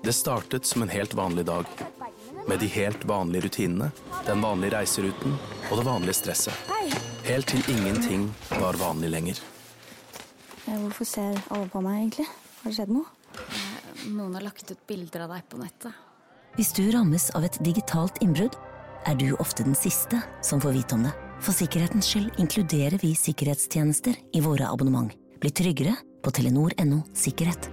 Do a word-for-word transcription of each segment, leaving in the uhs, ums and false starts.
Det startet som en helt vanlig dag, med de helt vanlige rutinene, den vanlige reiseruten og det vanlige stresset. Helt til ingenting var vanlig lenger. Hvorfor ser alle på meg egentlig? Har det skjedd noe? Noen har lagt ut bilder av deg på nettet. Hvis du rammes av et digitalt innbrudd, er du ofte den siste som får vite om det. For sikkerhetens skyld inkluderer vi sikkerhetstjenester i våre abonnement. Bli tryggere på telenor punktum no sikkerhet.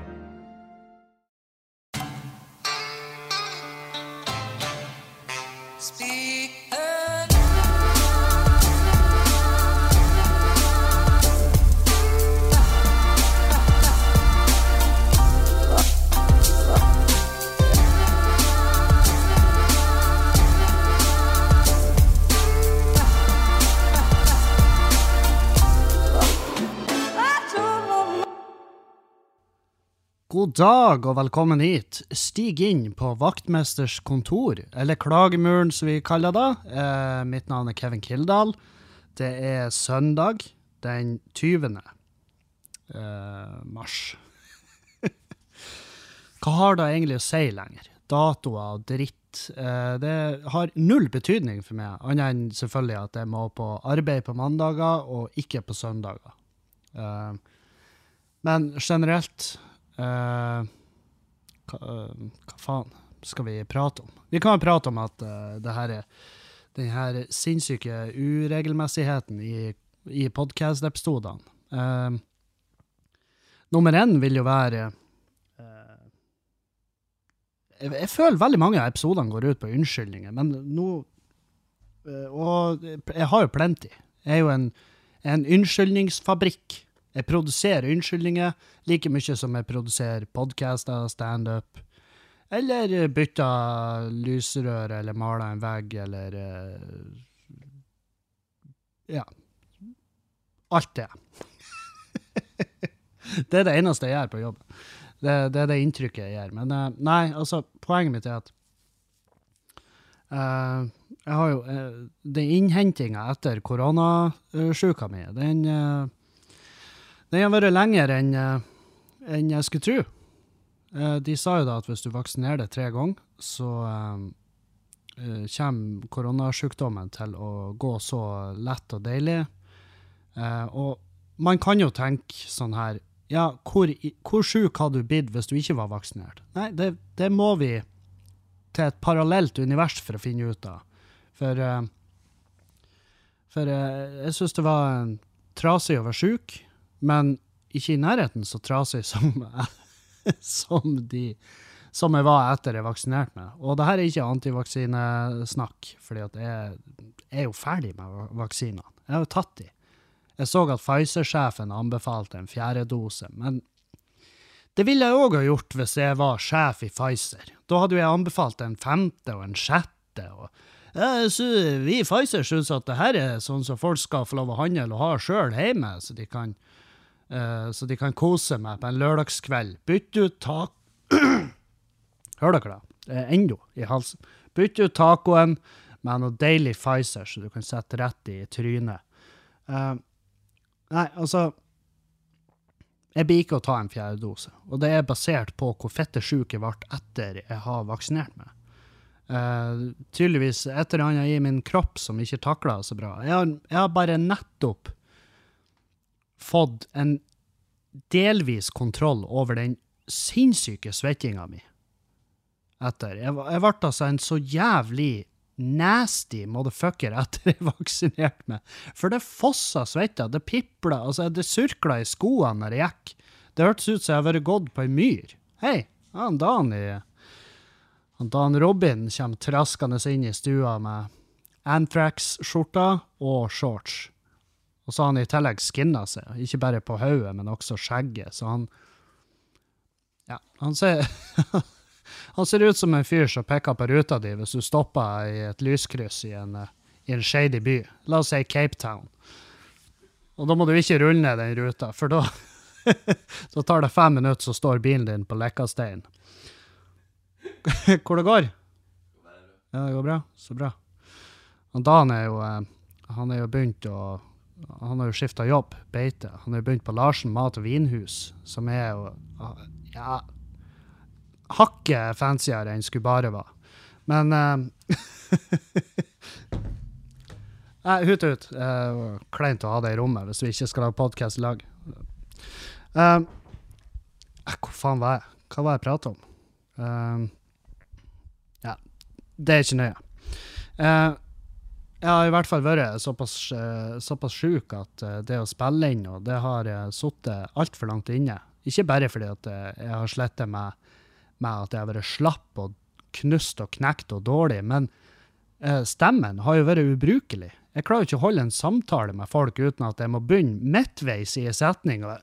God dag og velkommen hit. Stig inn på vaktmesters kontor, eller klagemuren som vi kaller det. Eh, mitt navn er Kevin Kildahl. Det er søndag, den tyvende Eh, mars. Hva har det egentlig å si lenger? Datoer og dritt. Eh, det har null betydning for meg, annet enn selvfølgelig at jeg må på arbeid på mandager og ikke på søndager. Eh, men generelt... Uh, hva, uh, hva faen skal vi prate om? Vi kan prate om at uh, det her er, den her sinnssyke uregelmessigheten i, i podcast-episodene. Uh, nummer en vil jo være uh, jeg, jeg føler veldig mange av episodene går ut på unnskyldninger, men nå uh, og jeg har jo plenty. Jeg er jo en, en unnskyldningsfabrikk. Jeg produserer unnskyldninger like mye som jeg produserer podcaster, stand-up, eller bytter lysrør, eller maler en vegg, eller uh, ja, alt det. Det er det eneste jeg gjør på jobb. Det, det er det inntrykket jeg gjør. Men uh, nei, altså, poenget mitt er at uh, jeg har jo, uh, den innhentingen etter koronasjuka mi, den... Uh, Den har vært lenger enn, enn jeg skulle tro. De sa jo da at hvis du vaksinerer deg tre ganger, så um, kommer koronasjukdommen til å gå så lett og deilig. Uh, og man kan jo tenke sånn her, ja, hvor, hvor sjuk hadde du blitt hvis du ikke var vaksinert? Nei, det, det må vi til et parallelt univers for å finne ut av. For, uh, for uh, jeg synes det var en trasig å være sjuk, men ikke i nærheten så trasig som, som, de, som jeg var etter jeg vaksinerte meg. Og det her er ikke antivaksinesnakk, fordi at jeg, jeg er jo ferdig med vaksinene. Jeg har jo tatt de. Jeg så at Pfizer-sjefen anbefalte en fjerde dose, men det ville jeg også ha gjort hvis jeg var sjef i Pfizer. Da hadde jeg anbefalt en femte og en sjette. Og, ja, så vi i Pfizer synes at det her er sånn som folk skal få lov å handle og ha selv hjemme, så de kan Uh, så de kan kose meg på en lørdagskveld. Bytt ut tak... Hør dere da? Det er enda i halsen. Bytt ut tacoen med noe deilig Pfizer, så du kan sette rett i trynet. Uh, nei, altså... Jeg blir ikke å ta en fjerde dose. Og det er basert på hvor fette sjuk jeg ble etter jeg har vaksinert meg. Uh, tydeligvis et eller annet i min kropp som ikke takler så bra. Jeg har, jeg har bare nettopp fått en delvis kontroll over den sinnssyke svettinga mi. Etter. Jeg, jeg ble altså en så jævlig nasty motherfucker etter jeg vaksinerte meg. For det fossa svetta, det pipla, altså det surkla i skoene når jeg gikk. Det hørtes ut som jeg har vært gått på en myr. Hei, han Dan i han Dan Robin kommer traskende inn i stua med Anthrax-skjorta og shorts. Og så har han i tillegg skinnet seg, ikke bare på hodet, men også skjegget. Så han, ja, han ser, han ser ut som en fyr som peker på ruta di hvis du stopper i et lyskryss i en, i en shady by. La oss si Cape Town. Og da må du ikke rulle ned den ruta, for da, da tar det fem minutter, så står bilen din på Lekkastein. Hvor det går? Ja, det går bra. Så bra. Og Dan er jo, han er jo begynt å han har jo skiftet jobb, beite. Han har jo begynt på Larsen Mat- og Vinhus, som er jo, ja, hakket fancyere enn skulle bare være. Men uh, Nei, hut ut. Uh, kleint å ha det i rommet hvis vi ikke skal ha podcast i lag. Uh, hvor faen var jeg? Hva var jeg pratet om? Uh, ja, det er ikke nøye. Uh, jeg har i hvert fall vært såpass, uh, såpass syk at uh, det å spille inn, og det har uh, suttet alt for langt inne. Ikke bare fordi at uh, jeg har slettet med, med at jeg har vært slapp og knust og knekt og dårlig, men uh, stemmen har jo vært ubrukelig. Jeg klarer ikke å holde en samtale med folk uten at jeg må begynne midtveis i en setning. Og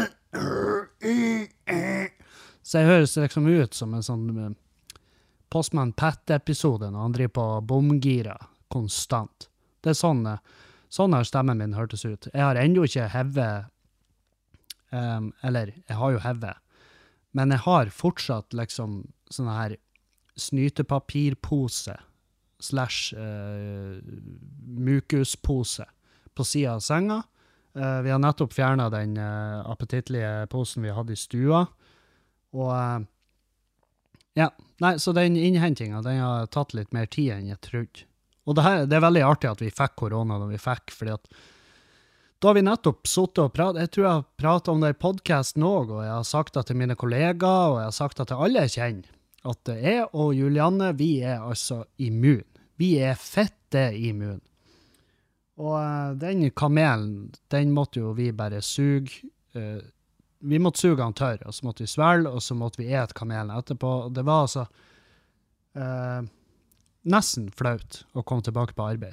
så jeg høres liksom ut som en sånn uh, Postman Pat-episode når han driver på bomgira konstant. Det er sånn, uh, sånn har stemmen min hørtes ut. Jeg har enda ikke hevet, um, eller jeg har jo hevet, men jeg har fortsatt liksom sånne her snytepapirpose slash uh, mukuspose på siden av senga. Uh, vi har nettopp fjernet den uh, appetittlige posen vi hadde i stua. Og uh, ja, nei, så den innhentingen, den har tatt litt mer tid enn jeg trodde. Og det, her, det er veldig artig at vi fikk korona da vi fikk, fordi at da har vi nettopp suttet og pratet. Jeg tror jeg har pratet om det i podcasten også, og jeg har sagt det til mine kollegaer, og jeg har sagt det til alle jeg kjenner, at jeg og Julianne, vi er altså immun. Vi er fette immun. Og uh, den kamelen, den måtte jo vi bare suge. Uh, vi måtte suge han tørr, og så måtte vi svelge, og så måtte vi et kamelen etterpå. Det var altså uh, nesten flaut å komme tilbake på arbeid.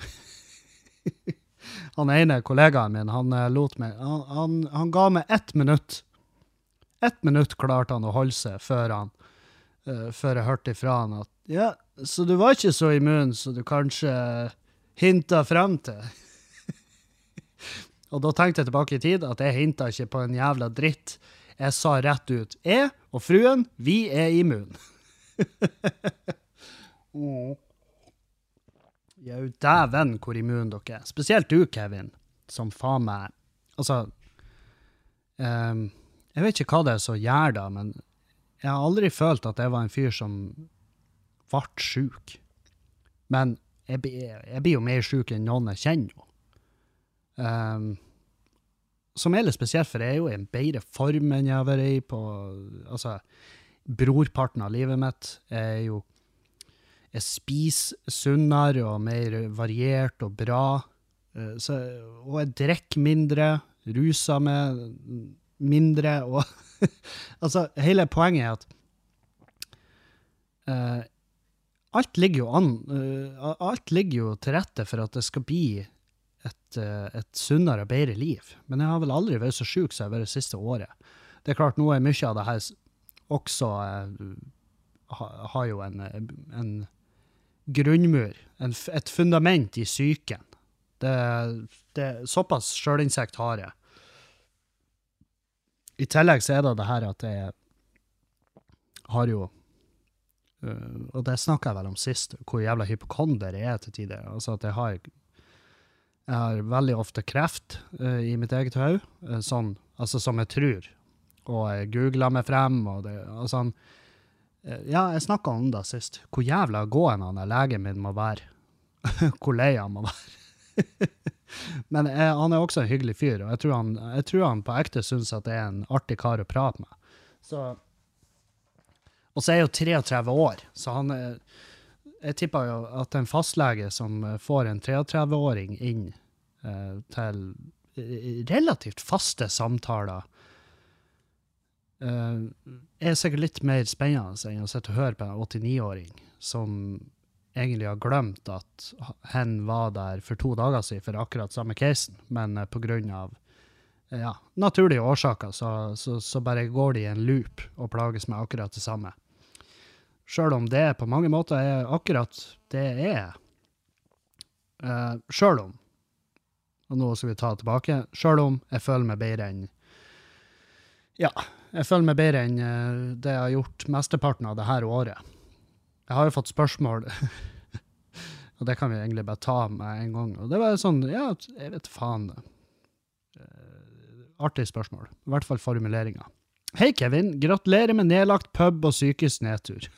Han ene kollegaen min, han uh, lot meg, han, han, han ga meg ett minutt. Ett minutt klarte han å holde seg før han Uh, før jeg hørte ifra han at ja, så du var ikke så immun så du kanskje hintet frem til. Og da tenkte jeg tilbake i tid at jeg hintet ikke på en jævla dritt. Jeg sa rett ut, jeg og fruen, vi er immun. oh. Ja, dæven hvor immun dere er. Spesielt du, Kevin, som faen meg, altså, um, jeg vet ikke hva det er som gjør da, men jeg har aldri følt at jeg var en fyr som vart syk. Men jeg, jeg blir jo mer syk enn noen jeg kjenner. Um, som er litt spesielt, for jeg er jo i en bedre form enn jeg har vært i på, altså, brorparten av livet mitt. Jeg er jo, jeg spiser sunnere og mer variert og bra. Uh, så, og jeg drikker mindre, ruser meg mindre, og altså, hele poenget er at uh, alt ligger jo an, uh, alt ligger jo til rette for at det skal bli et, uh, et sunnere og bedre liv. Men jeg har vel aldri vært så syk som jeg har vært det siste året. Det er klart, nå er mye av det her også uh, ha, har jo en, en grunnmur, en, et fundament i psyken. Det, det er såpass selvinnsikt har jeg. I tillegg så er det det her at jeg har jo, uh, og det snakket jeg vel om sist, hvor jævla hypokonder jeg er til tider. Altså at jeg har, jeg har veldig ofte kreft uh, i mitt eget høy, uh, sånn, altså som jeg tror. Og jeg googlet meg frem, og det, og sånn. Uh, ja, jeg snakket om det sist. Hvor jævla gående han er legen min må være. Hvor lei han må være. Men jeg, han er også en hyggelig fyr, og jeg tror han, jeg tror han på ekte synes at det er en artig kar å prate med. Så, og så er jeg jo treogtretti år, så han er, jeg tipper jo at en fastlege som får en treogtretti-åring inn eh, til relativt faste samtaler, eh, er sikkert litt mer spennende enn å sitte og høre på en åttini-åring som egentlig har glemt at hen var der for to dager siden for akkurat samme casen, men på grunn av ja, naturlige årsaker, så, så, så bare går de i en loop og plages med akkurat det samme. Selv om det på mange måter er akkurat det er, uh, selv om, og nå skal vi ta tilbake, selv om jeg føler meg bedre enn, ja, jeg føler meg bedre enn uh, det jeg har gjort mesteparten av det her året. Jeg har jo fått spørsmål, og det kan vi egentlig bare ta med en gang. Og det var sånn, ja, jeg vet faen. Uh, artig spørsmål. I hvert fall formuleringer. Hei Kevin, gratulerer med nedlagt pub og psykisk nedtur.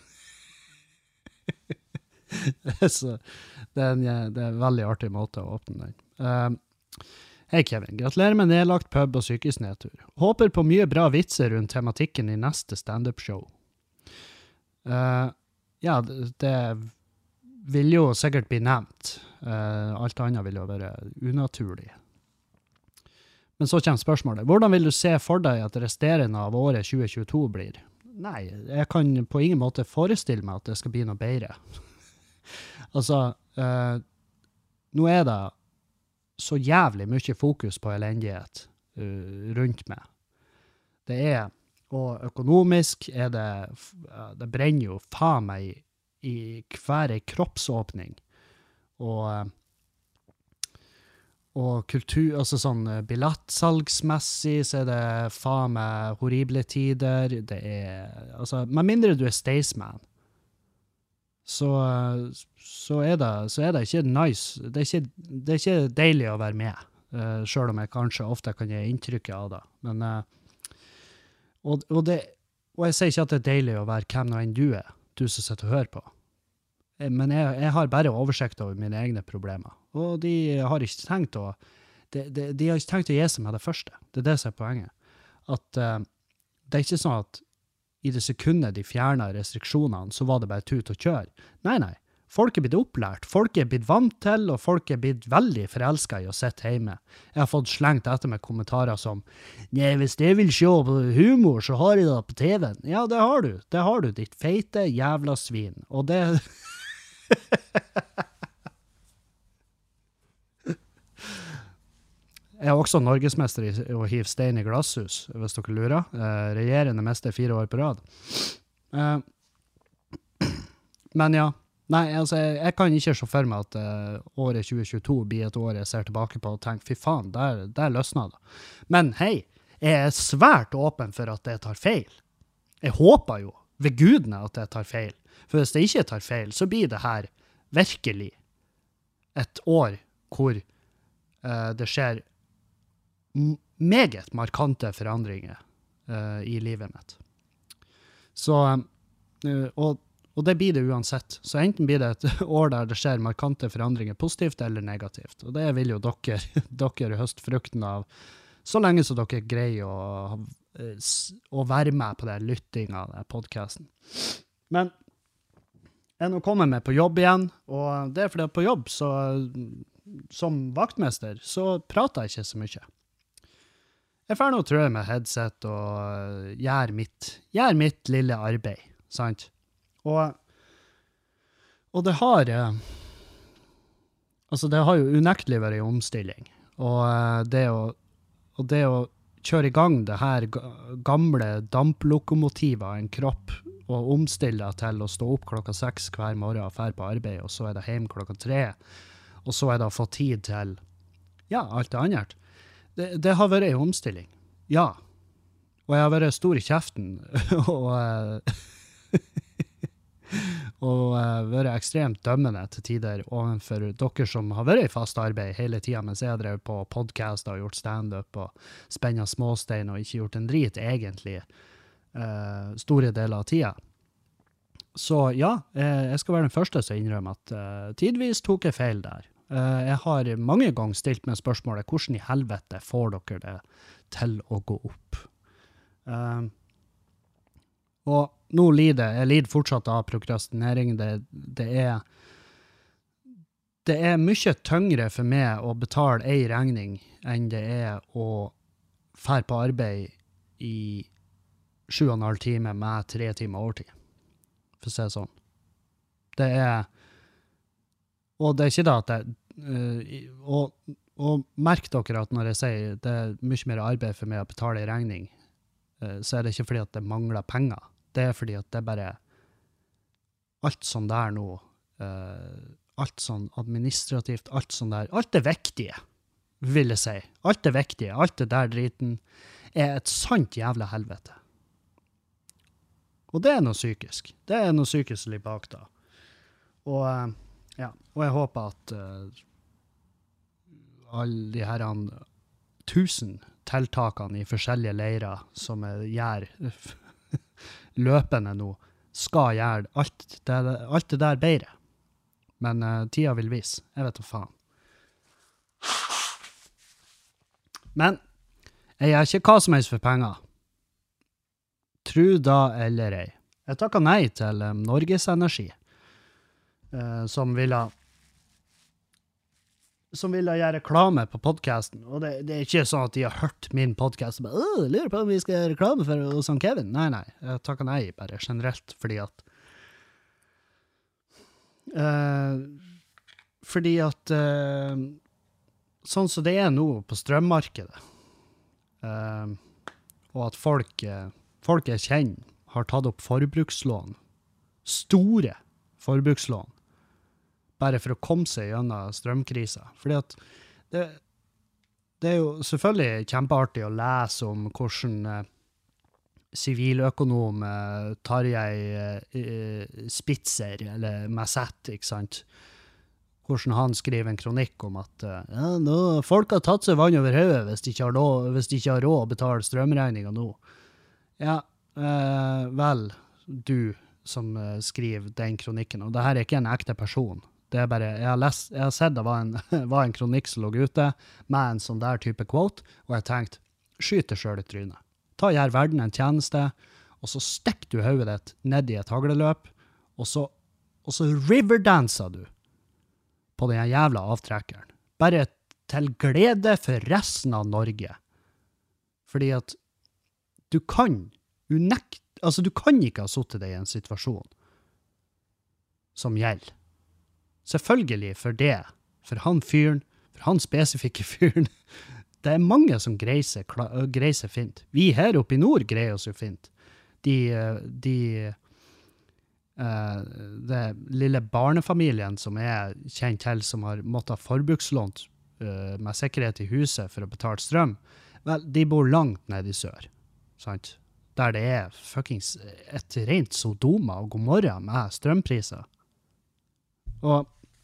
Så, det, er en, det er en veldig artig måte å åpne den. Uh, Hei Kevin, gratulerer med nedlagt pub og psykisk nedtur. Håper på mye bra vitser rundt tematikken i neste stand-up-show. Uh, ja, det, det vil jo sikkert bli nevnt. Uh, alt annet vil jo være unaturlig. Men så kommer spørsmålet. Hvordan vil du se for deg at resterende av året tjue tjueto blir? Nei, jeg kan på ingen måte forestille meg at det skal bli noe bedre. altså, uh, nå er det så jævlig mye fokus på elendighet uh, rundt meg. Det er, og økonomisk er det, uh, det brenner jo faen meg i, i hver kroppsåpning. Og, uh, og kultur, altså sånn billettsalgsmessig, så er det faen meg horrible tider. Det er, altså, med mindre du er Staysman, så, så, er det, så er det ikke nice. Det er ikke, det er ikke deilig å være med, uh, selv om jeg kanskje ofte kan gi inntrykket av det. Men, uh, og, og, det, og jeg sier ikke at det er deilig å være hvem nå enn du er, du som sitter og hører på. Men jeg, jeg har bare oversikt over mine egne problemer. Og de har ikke tenkt å, de, de, de har ikke tenkt å gi seg med det første. Det er det som er poenget. At uh, det er ikke sånn at i det sekundet de fjernet restriksjonene, så var det bare tut og kjør. Nei, nei. Folk er blitt opplært. Folk er blitt vant til, og folk er blitt veldig forelsket i å sitte hjemme. Jeg har fått slengt etter med kommentarer som, nei, hvis jeg vil se på humor, så har jeg det på T V-en. Ja, det har du. Det har du, ditt feite jævla svin. Og det... Jeg er også norgesmester i å hive stein i glasshus, hvis dere lurer. Eh, regjerende mester fire år på rad. Eh, men ja, nei, altså, jeg, jeg kan ikke se for meg at uh, året tjue tjueto blir et år jeg ser tilbake på og tenker, fy faen, der, der løsner det. Men hei, jeg er svært åpen for at jeg tar feil. Jeg håper jo ved gudene at jeg tar feil. For hvis jeg ikke tar feil, så blir det her virkelig et år hvor uh, det skjer meget markante forandringer uh, i livet mitt. Så, uh, og, og det blir det uansett. Så enten blir det et år der det skjer markante forandringer, positivt eller negativt. Og det vil jo dere, dere høste frukten av, så lenge så dere greier å, å være med på den lyttingen av den podcasten. Men jeg nå kommer med på jobb igjen, og det er fordi på jobb, så, som vaktmester, så prater jeg ikke så mye. Jeg får nå trø med headset og gjør mitt, gjør mitt lille arbeid, sant? Og, og det har, altså det har jo unektelig vært en omstilling, og det å, og det å kjøre i gang det her gamle damplokomotivet av en kropp, og omstille deg til å stå opp klokka seks hver morgen og fære på arbeid, og så er det hjem klokka tre, og så er det å få tid til, ja, alt det andre. Det, det har vært en omstilling, ja. Og jeg har vært stor i kjeften, og, og vært ekstremt dømmende til tider overfor dere som har vært i fast arbeid hele tiden, mens jeg har drevet på podcast og gjort stand-up og spennet småstein og ikke gjort en drit egentlig, Uh, store deler av tida. Så ja, uh, jeg skal være den første som innrømmer at uh, tidvis tok jeg feil der. Uh, jeg har mange ganger stilt meg spørsmålet, hvordan i helvete får dere det til å gå opp? Uh, og nå lider jeg lider fortsatt av prokrastinering. Det, det er det er mye tyngre for meg å betale en regning enn det er å fære på arbeid i sju og en halv time med tre timer overtid. For å si det sånn. Det er, og det er ikke det at det, uh, og, og merk dere at når jeg sier det er mye mer arbeid for meg å betale en regning, uh, så er det ikke fordi at det mangler penger. Det er fordi at det er bare alt sånn der nå, uh, alt sånn administrativt, alt sånn der, alt det viktige, vil jeg si. Alt det viktige, alt det der driten, er et sant jævla helvete. Og det er noe psykisk. Det er noe psykisk litt bak da. Og, ja, og jeg håper at uh, alle de her tusen tiltakene i forskjellige leirer som jeg gjør løpende nå, skal gjøre alt det, alt det der bedre. Men uh, tida vil vise. Jeg vet hva faen. Men jeg gjør ikke hva som helst for penger. Tro da eller ei. Jeg takker nei til um, Norges Energi, uh, som ville som ville gjøre reklame på podcasten. Og det, det er ikke sånn at de har hørt min podcast og bare, åh, lurer på om vi skal gjøre reklame for hos han Kevin. Nei, nei, jeg takker nei bare generelt, fordi at uh, fordi at uh, sånn som det er nå på strømmarkedet, uh, og at folk, uh, folk jeg kjenner har tatt opp forbrukslån, store forbrukslån, bare for å komme seg gjennom strømkrisa. Fordi at det, det er jo selvfølgelig kjempeartig å lese om hvordan siviløkonom uh, Tarjei uh, Spitzer, eller Massett, ikke sant? Hvordan han skriver en kronikk om at uh, ja, nå, folk har tatt seg vann over høyet hvis de ikke har råd, hvis de ikke har råd å betale strømregninger nå. Ja, uh, vel, du som uh, skriver den kronikken, og det her er ikke en ekte person. Det er bare, jeg har, lest, jeg har sett det var en, var en kronikk som lå ute med en sånn der type quote, og jeg tenkte, skyt deg selv i trynet. Ta gjør verden en tjeneste, og så stikk du hodet ditt ned i et hagleløp, og så, og så riverdanser du på den jævla avtrekkeren. Bare til glede for resten av Norge. Fordi at du kan unekt, altså du kan ikke ha suttet deg i en situasjon som gjelder. Selvfølgelig for det, for han fyren, for han spesifikke fyren. Det er mange som greier seg, greier seg fint. Vi her oppe i nord greier oss jo fint. De, de, uh, det lille barnefamilien som er kjent til, som har måttet ha forbrukslånt uh, med sikkerhet i huset for å betale strøm, vel, de bor langt nede i sør, sant? Der det er fuckings et rent Sodoma og Gomorra med strømpriser. Og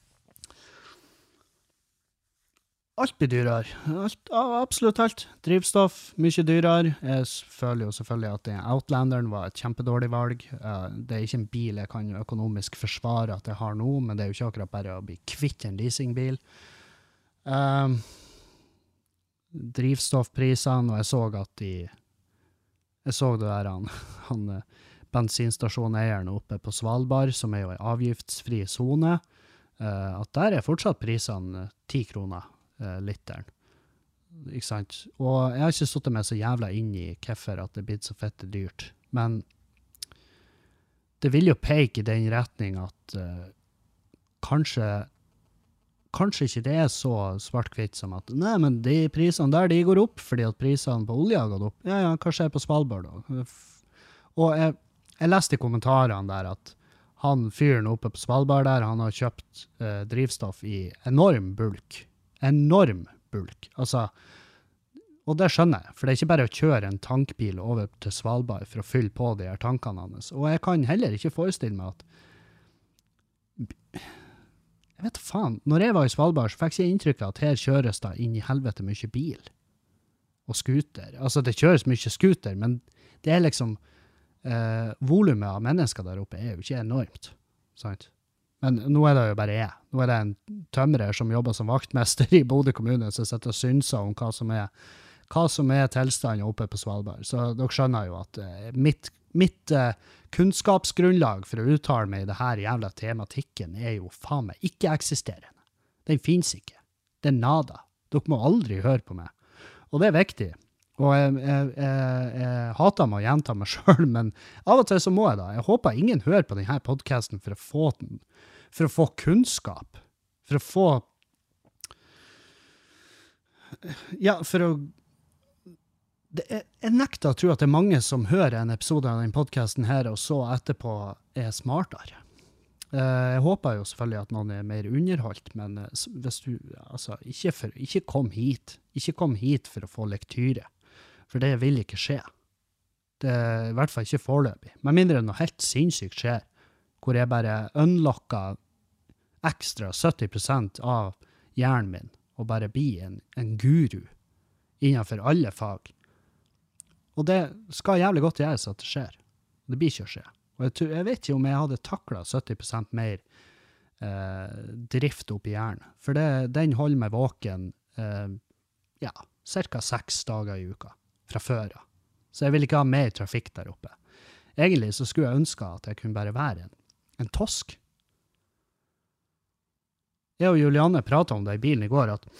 alt blir dyrere. Alt, absolutt alt. Drivstoff, mye dyrere. Jeg føler jo selvfølgelig at den Outlanderen var et kjempedårlig valg. Det er ikke en bil jeg kan økonomisk forsvare at jeg har nå, men det er jo ikke akkurat bare å bli kvitt en leasingbil. Um, drivstoffprisene, og jeg så at de jeg så det der han, han bensinstasjoneieren oppe på Svalbard, som er jo en avgiftsfri zone, uh, at der er fortsatt prisene ti kroner literen. Ikke sant? Og jeg har ikke suttet meg så jævla inn i hvorfor at det er blitt så fette dyrt. Men det vil jo peke i den retning at uh, kanskje kanskje ikke det er så svart-hvitt som at nei, men de prisene der, de går opp fordi at prisene på olje har gått opp. Ja, ja, hva skjer på Svalbard da? Og jeg, jeg leste i kommentarene der at han fyren oppe på Svalbard der, han har kjøpt uh, drivstoff i enorm bulk. Enorm bulk. Altså, og det skjønner jeg, for det er ikke bare å kjøre en tankbil over til Svalbard for å fylle på de her tankene hans. Og jeg kan heller ikke forestille meg at jeg vet faen, når jeg var i Svalbard så fikk jeg inntrykk av at her kjøres da inn i helvete mye bil og skuter. Altså, det kjøres mye skuter, men det er liksom eh, volumet av mennesker der oppe er jo ikke enormt, sant? Men nå er det jo bare jeg. Nå er det en tømrer som jobber som vaktmester i Bodø kommune, som setter og synser om hva som er, hva som er tilstanden oppe på Svalbard. Så dere skjønner jo at uh, mitt, mitt uh, kunnskapsgrunnlag for å uttale meg i det her jævla tematikken er jo faen meg ikke eksisterende. Den finnes ikke. Det er nada. Dere må aldri høre på meg. Og det er viktig. Og jeg, jeg, jeg, jeg hater meg å gjenta meg selv, men av og til så må jeg da. Jeg håper ingen hører på denne podcasten for å få den for å få kunnskap, for å få, ja, for å, det er, jeg nekter å tro at det er mange som hører en episode av den podcasten her, og så etterpå er smartere. Jeg håper jo selvfølgelig at noen er mer underholdt, men hvis du, altså, ikke, for, ikke kom hit, ikke kom hit for å få lektyre, for det vil ikke skje. Det er i hvert fall ikke foreløpig, med mindre noe helt sinnssykt skjer, hvor jeg bare unlocker ekstra sytti prosent av hjernen min, og bare blir en, en guru innenfor alle fag. Og det skal jævlig godt gjøres at det skjer. Det blir ikke å skje. Og jeg, tror, jeg vet ikke om jeg hadde taklet sytti prosent mer eh, drift opp i hjernen. For det, den holder meg våken eh, ja, cirka seks dager i uka fra før. Så jeg vil ikke ha mer trafikk der oppe. Egentlig så skulle jeg ønske at jeg kunne bare være en, en tosk. Jeg og Julianne pratet om det i bilen i går, at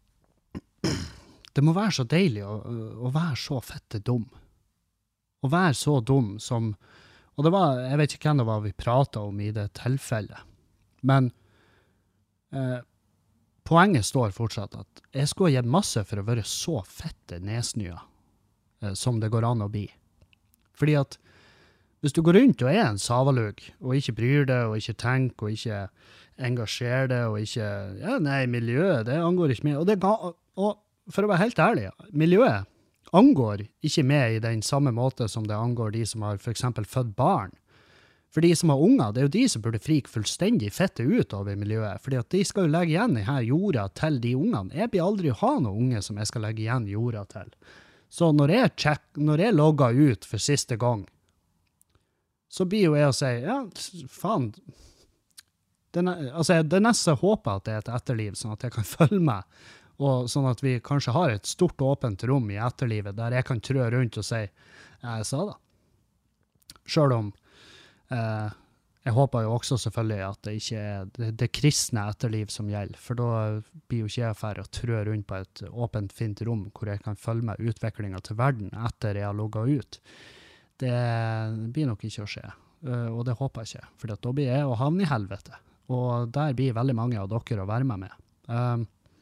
det må være så deilig å, å være så fette dum. Å være så dum som, og det var, jeg vet ikke hvem det var vi pratet om i det tilfellet, men eh, poenget står fortsatt at jeg skulle ha gitt masse for å være så fette nedsnyer eh, som det går an å bli. Fordi at hvis du går rundt og er en savalug, og ikke bryr deg, og ikke tenker, og ikke engasjerer deg, og ikke, ja, nei, miljøet, det angår ikke meg. Og, det, og for å være helt ærlig, miljøet angår ikke meg i den samme måte som det angår de som har for eksempel født barn. For de som har unger, det er jo de som burde frike fullstendig fette ut over miljøet, fordi at de skal jo legge igjen denne jorda til de ungene. Jeg blir aldri å ha noen unge som jeg skal legge igjen jorda til. Så når jeg, check, når jeg logger ut for siste gang, så blir jo jeg å si, ja, faen, det, altså, det neste håper at det er et etterliv, sånn at jeg kan følge meg, og sånn at vi kanskje har et stort åpent rom i etterlivet, der jeg kan trø rundt og si, ja, jeg sa det. Selv om eh, jeg håper jo også selvfølgelig at det ikke er det, det kristne etterliv som gjelder, for da blir jo ikke jeg ferdig å trø rundt på et åpent, fint rom, hvor jeg kan følge med utviklingen til verden etter jeg har logget ut. Det blir nok ikke å skje, og det håper jeg ikke, for da blir jeg å havne i helvete, og der blir veldig mange av dere å være med med. Um,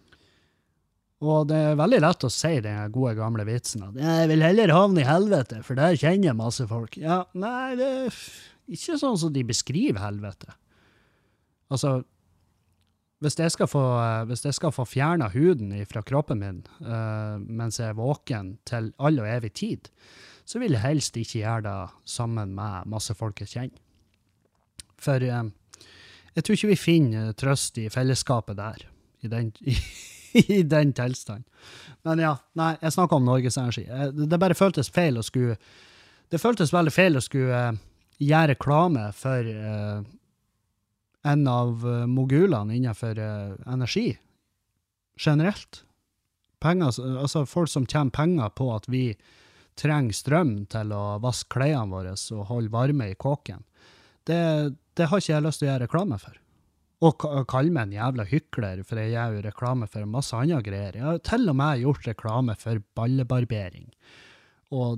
og det er veldig lett å si den gode gamle vitsen at jeg vil heller havne i helvete, for der kjenner jeg masse folk. Ja, nei, det er ikke sånn som de beskriver helvete. Altså, hvis jeg skal få, hvis jeg skal få fjernet huden fra kroppen min uh, mens jeg er våken til all og evig tid, så vil jeg helst ikke gjøre det sammen med masse folk jeg kjenner. For um, jeg tror ikke vi finner trøst i fellesskapet der, i den, i, i den tilstand. Men ja, nei, jeg snakker om Norges Energi. Det, det bare føltes feil å skulle, det føltes veldig feil å skulle uh, gjøre reklame for uh, en av uh, mogulene innenfor uh, energi, generelt. Penger, altså folk som tjener penger på at vi trenger strøm til å vaske klærne våre og holde varme i kåken. Det, det har ikke jeg lyst til å gjøre reklame for. Og kalle meg en jævla hykler, for jeg gjør jo reklame for masse andre greier. Jeg har til og med gjort reklame for ballebarbering. Og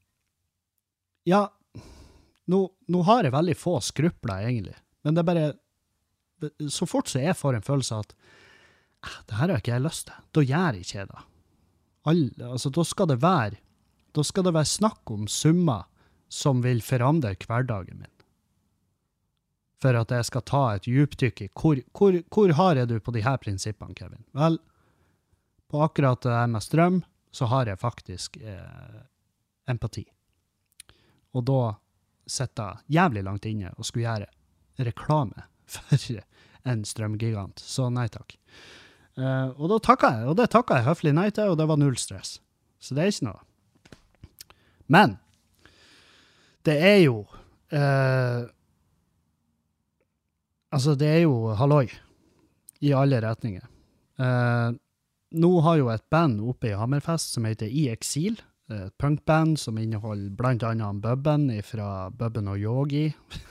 ja, nå, nå har jeg veldig få skrupler egentlig, men det er bare, så fort så jeg får en følelse at det her har ikke jeg lyst til, da gjør jeg ikke det. All, altså, da skal det være Da skal det være snakk om summer som vil forandre hverdagen min. For at jeg skal ta et djupdykk i hvor, hvor, hvor har jeg du på de her prinsippene, Kevin? Vel, på akkurat det her med strøm, så har jeg faktisk eh, empati. Og da setter jeg jævlig langt inne og skulle gjøre reklame for en strømgigant. Så nei takk. Eh, og da takket jeg, og det takket jeg høflig nei til, og det var null stress. Så det er ikke noe. Men det er jo eh, altså det er jo halloi i alle retninger. Eh, nå har jo et band oppe i Hammerfest som heter I Exil, et punkband som inneholder blant annet Bubben fra Bubben og Yogi.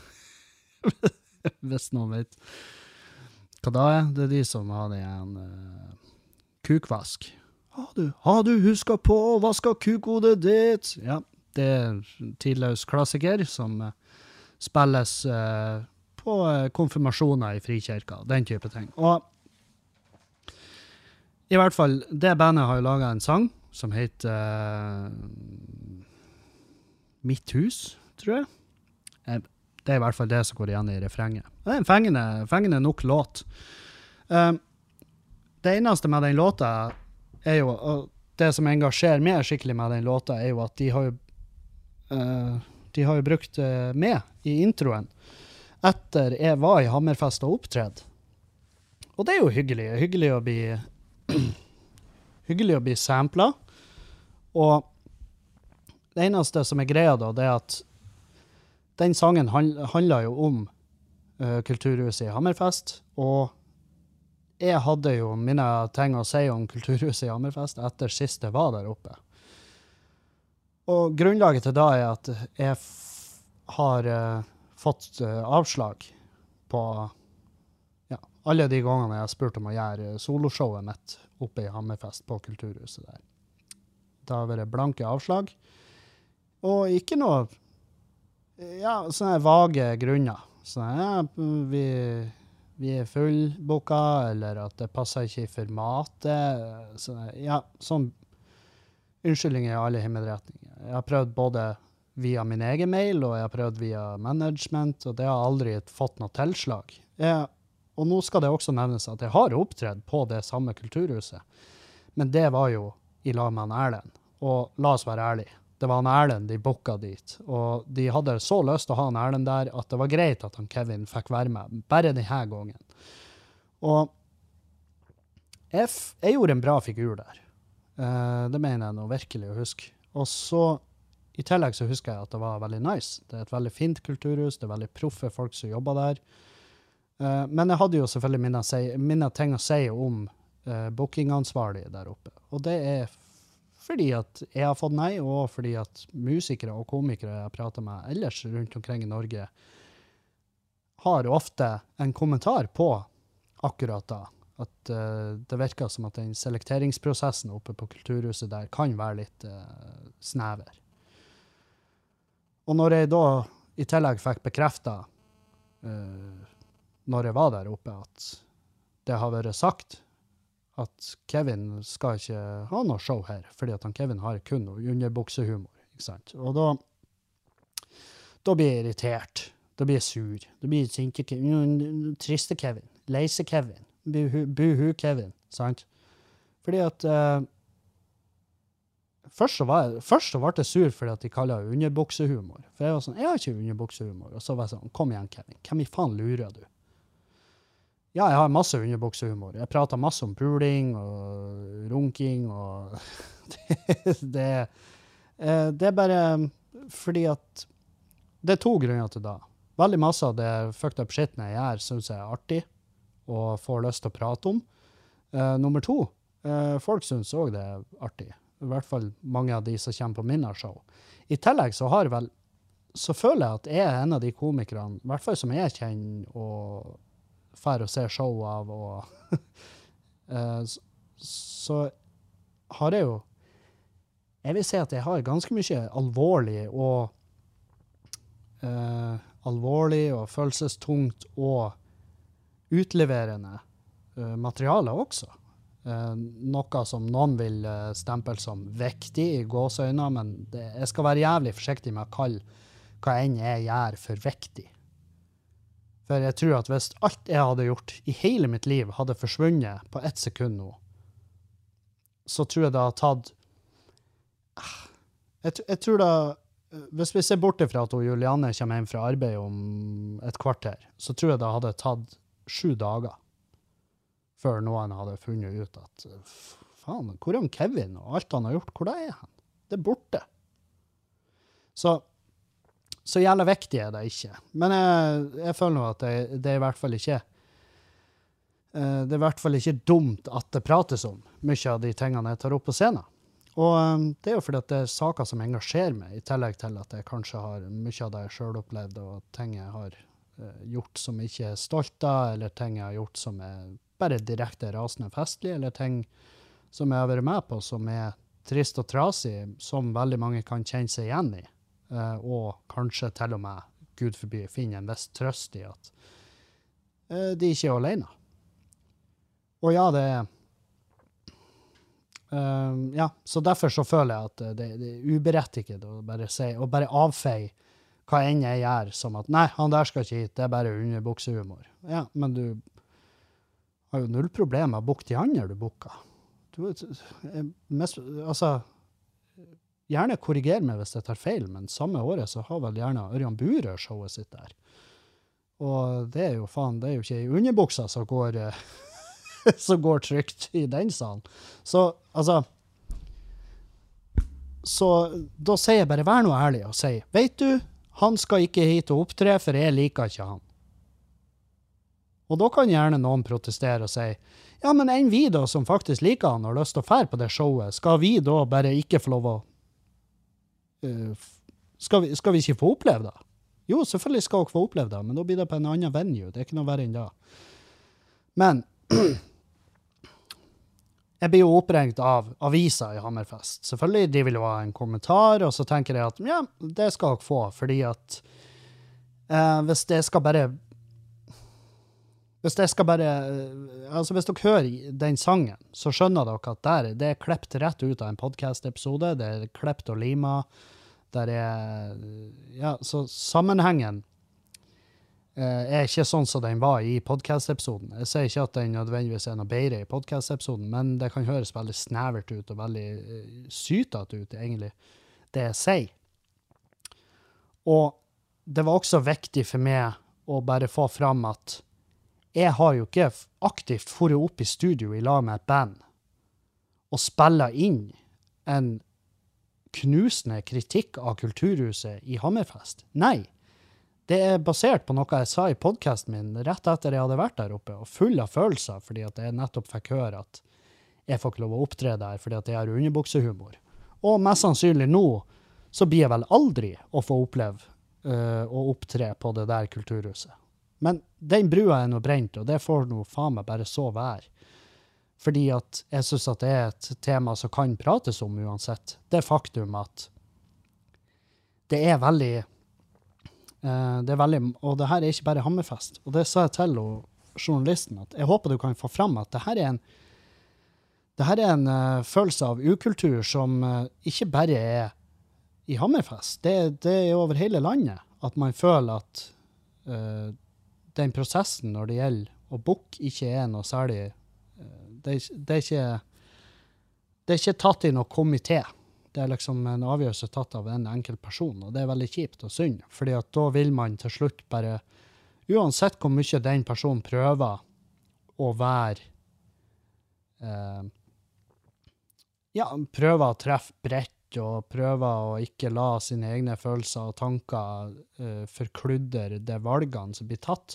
Hvis noen vet hva da er. Det er de som har det en uh, kukvask. Har du, har du husket på å vaske kukhodet ditt? Ja, det er en tidløs klassiker som uh, spilles uh, på uh, konfirmasjoner i frikirka, den type ting. Og i hvert fall, det bandet har jo laget en sang som heter uh, Mitt hus, tror jeg. jeg. Det er i hvert fall det som går igjen i refrenget. Det er en fengende, fengende nok låt. Uh, det eneste med den låta er jo, og det som engasjerer meg skikkelig med den låta, er jo at de har jo, uh, de har jo brukt uh, meg i introen etter jeg var i Hammerfest og opptred. Og det er jo hyggelig, hyggelig å bli hyggelig å bli samplet. Og det eneste som er greia da, det er at den sangen handler jo om uh, Kulturhuset i Hammerfest, og jeg hadde jo mine ting å si om Kulturhuset i Hammerfest etter sist jeg var der oppe. Og grunnlaget til da er at jeg f- har uh, fått uh, avslag på ja, alle de gangene jeg har spurt om å gjøre soloshowet mitt oppe i Hammerfest på Kulturhuset der. Det har vært blanke avslag, og ikke noe ja, sånne vage grunner. Sånn, ja, vi, vi er fullboka, eller at det passer ikke i formatet. Sånn, ja, sånn unnskyldninger i alle himmelretninger. Jeg har prøvd både via min egen mail, og jeg har prøvd via management, og det har aldri fått noe tilslag. Jeg, og nå skal det også nevnes at jeg har opptredd på det samme Kulturhuset, men det var jo i lag med han Erlend. Og la oss være ærlige, det var han Erlend de booka dit, og de hadde så lyst til å ha han Erlend der, at det var greit at han Kevin fikk være med, bare denne gangen. Og jeg, f- jeg gjorde en bra figur der. Uh, det mener jeg nå virkelig å huske. Og så, i tillegg så husker jeg at det var veldig nice. Det er et veldig fint kulturhus, det er veldig proffe folk som jobber der. Uh, men jeg hadde jo selvfølgelig mine, si, mine ting å si om uh, bookingansvarlig der oppe. Og det er f- fordi at jeg har fått nei, og fordi at musikere og komikere jeg prater med ellers rundt omkring i Norge har ofte en kommentar på akkurat da. At uh, det virker som at den selekteringsprosessen oppe på Kulturhuset der kan være litt uh, snever. Og når jeg da i tillegg fikk bekreftet uh, når jeg var der oppe at det har vært sagt at Kevin skal ikke ha noe show her, fordi at han Kevin har kun noe underbuksehumor, ikke sant? Og da, da blir jeg irritert, da blir jeg sur, da blir jeg sinte Kevin, triste Kevin, leise Kevin, buhu, buhu Kevin, sant? Fordi at uh, først, så var jeg, først så ble jeg sur fordi at de kaller det underbuksehumor, for jeg var sånn, jeg har ikke underbuksehumor, og så var jeg sånn, kom igjen Kevin, hvem i faen lurer du? Ja, jeg har masse underbuksehumor. Jeg prater masse om puling og runking, og det, det, det er bare fordi at det er to grunner til det. Veldig masse av det fucked up shitten jeg gjør, synes jeg er artig, og får lyst til å prate om. Uh, nummer to, uh, folk synes også det er artig. I hvert fall mange av de som kommer på mine show. I tillegg så har vel, så føler jeg at jeg er en av de komikerne, i hvert fall som jeg kjenner, og for å se show av, og uh, så, så har jeg jo, jeg vil si at jeg har ganske mye alvorlig og uh, alvorlig og følelsestungt og utleverende uh, materiale også. Uh, noe som noen vil uh, stemple som viktig i gåseøyne, men det, jeg skal være jævlig forsiktig med å kalle hva enn jeg gjør for viktig. For jeg tror at hvis alt jeg hadde gjort i hele mitt liv hadde forsvunnet på ett sekund nå, så tror jeg det har tatt... Jeg, jeg tror det... Hvis vi ser bort fra at Julianne kommer hjem fra arbeid om et kvarter, så tror jeg det hadde tatt sju dager før noen hadde funnet ut at faen, hvor er Kevin og alt han har gjort? Hvor er han? Det er borte. Så... Så jævla viktig er det ikke. Men jeg, jeg føler nå at det, det er i hvert fall ikke uh, det er i hvert fall ikke dumt at det prates om mye av de tingene jeg tar opp på scenen. Og um, det er jo fordi at det er saker som engasjerer meg, i tillegg til at jeg kanskje har mye av det jeg selv opplevd, og ting jeg har uh, gjort som jeg ikke er stolt av, eller ting jeg har gjort som er bare direkte rasende festlig, eller ting som jeg har vært med på som er trist og trasig, som veldig mange kan kjenne seg igjen i. Uh, og kanskje til og med, Gud forbi, finne en viss trøst i at uh, de ikke er alene. Og ja, det er... Uh, ja, så derfor så føler jeg at det, det er uberettiget å bare si, og bare avfeie hva enn jeg gjør, som at, nei, han der skal ikke hit, det er bare underbuksehumor. Ja, men du har jo null problem med å bukke de andre du bukker. Du, mest, altså... Gjerne korriger meg hvis jeg tar feil, men samme året så har vel gjerne Ørjan Burøe showet sitt der. Og det er jo faen, det er jo ikke i underbuksa som går, som går trygt i den salen. Så, altså, så da sier jeg bare, vær noe ærlig og si, vet du, han skal ikke hit og opptre, for jeg liker ikke han. Og da kan gjerne noen protestere og si, ja, men en vi da som faktisk liker han og har lyst til å fære på det showet, skal vi da bare ikke få lov å uh, skal, vi, skal vi ikke få oppleve det? Jo, selvfølgelig skal dere få oppleve det, men da blir det på en annen venue. Det er ikke noe verre enn det. Men jeg blir jo opprengt av aviser i Hammerfest. Selvfølgelig, de vil jo ha en kommentar, og så tenker jeg at, ja, det skal dere få, fordi at eh, hvis det skal bare, hvis det skal bare, altså hvis dere hører den sangen, så skjønner dere at der, det er klept rett ut av en podcast-episode, det er klept og lima, der er, ja, så sammenhengen er ikke sånn som den var i podcast-episoden. Jeg sier ikke at den nødvendigvis er noe bedre i podcast-episoden, men det kan høres veldig snevert ut og veldig uh, sytet ut, egentlig, det jeg sier. Og det var også viktig for meg å bare få fram at jeg har jo ikke aktivt foret opp i studio i lag med et band og spillet inn en knusende kritikk av Kulturhuset i Hammerfest. Nei. Det er basert på noe jeg sa i podcasten min rett etter jeg hadde vært der oppe, og full av følelser, fordi at jeg nettopp fikk høre at jeg får ikke lov å opptre der, fordi at jeg har underbuksehumor. Og mest sannsynlig nå, så blir jeg vel aldri å få oppleve uh, å opptre på det der Kulturhuset. Men den brua er nå brent, og det får nå faen meg bare så være. Fordi at jeg synes at det er et tema som kan prates om uansett. Det faktum at det er veldig Uh, det er veldig, og det her er ikke bare Hammerfest. Og det sa jeg til journalisten, at jeg håper du kan få fram at det her er en, det her er en uh, følelse av ukultur som uh, ikke bare er i Hammerfest. Det, det er over hele landet at man føler at uh, den prosessen når det gjelder å booke ikke er noe særlig, uh, det, det, er ikke, det er ikke tatt i noe komité. Det er liksom en avgjørelse tatt av en enkelt person, og det er veldig kjipt og synd, fordi at da vil man til slutt bare, uansett hvor mye den personen prøver å være, eh, ja, prøver å treffe bredt, og prøver å ikke la sine egne følelser og tanker eh, forkludre de valgene som blir tatt.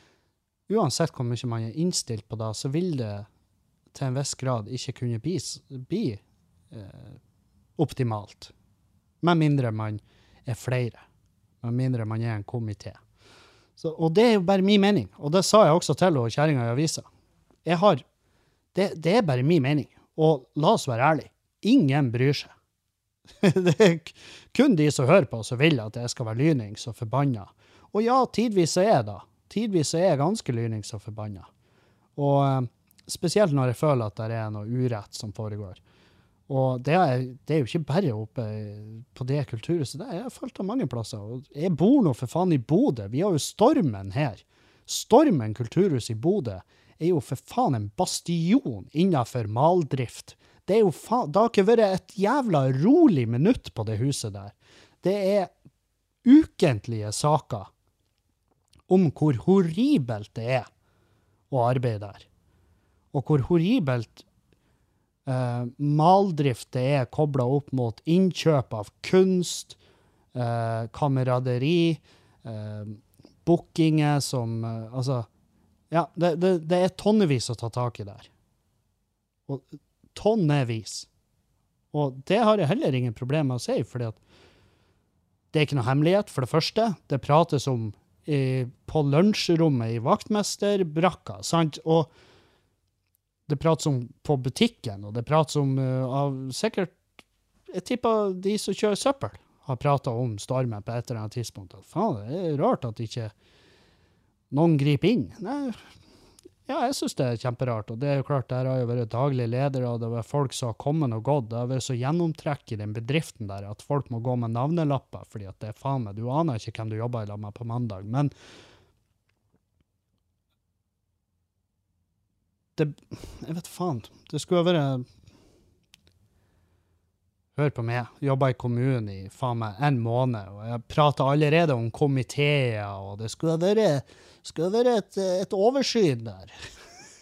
Uansett hvor mye man er innstilt på det, så vil det til en viss grad ikke kunne bli, bli eh, optimalt, med mindre man er flere, med mindre man er en komité. Så, og det er jo bare min mening, og det sa jeg også til kjæringa i avisa. Jeg har, det, det er bare min mening, og la oss være ærlig, ingen bryr seg. Det er kun de som hører på som vil at jeg skal være lynings og forbannet. Og ja, tidvis er jeg da. Tidvis er jeg ganske lynings og forbannet. Og eh, spesielt når jeg føler at det er noe urett som foregår. Og det er, det er jo ikke bare oppe på det kulturhuset. Det er jeg følt av mange plasser. Og jeg bor nå for faen i Bodø. Vi har jo Stormen her. Stormen kulturhus i Bodø er jo for faen en bastion innenfor maldrift. Det er jo faen, det har ikke vært et jævla rolig minutt på det huset der. Det er ukentlige saker om hvor horribelt det er å arbeide der. Og hvor horribelt Uh, maldrift det er koblet opp mot innkjøp av kunst, uh, kameraderi, uh, bookinger som, uh, altså, ja, det, det, det er tonnevis å ta tak i der. Og tonnevis. Og det har jeg heller ingen problem med å si, fordi at det er ikke noe hemmelighet, for det første. Det prates om i, på lunsjrommet i vaktmesterbrakka, sant? Og det prates om på butikken, og det prates om uh, av sikkert, jeg tipper de som kjører søppel, har pratet om Stormen på et eller annet tidspunkt. Faen, det er rart at ikke noen griper inn. Nei, ja, jeg synes det er kjemperart, og det er jo klart, der har jo vært daglige ledere, og det var folk som har kommet og gått. Det har vært så gjennomtrekk i den bedriften der, at folk må gå med navnelapper, fordi at det er faen meg, du aner ikke hvem du jobber i lag med på mandag, men det, jeg vet faen, det skulle være, hør på meg, jobber i kommunen i faen meg en måned, og jeg prater allerede om komiteer, og det skulle være, skulle være et, et oversyn der.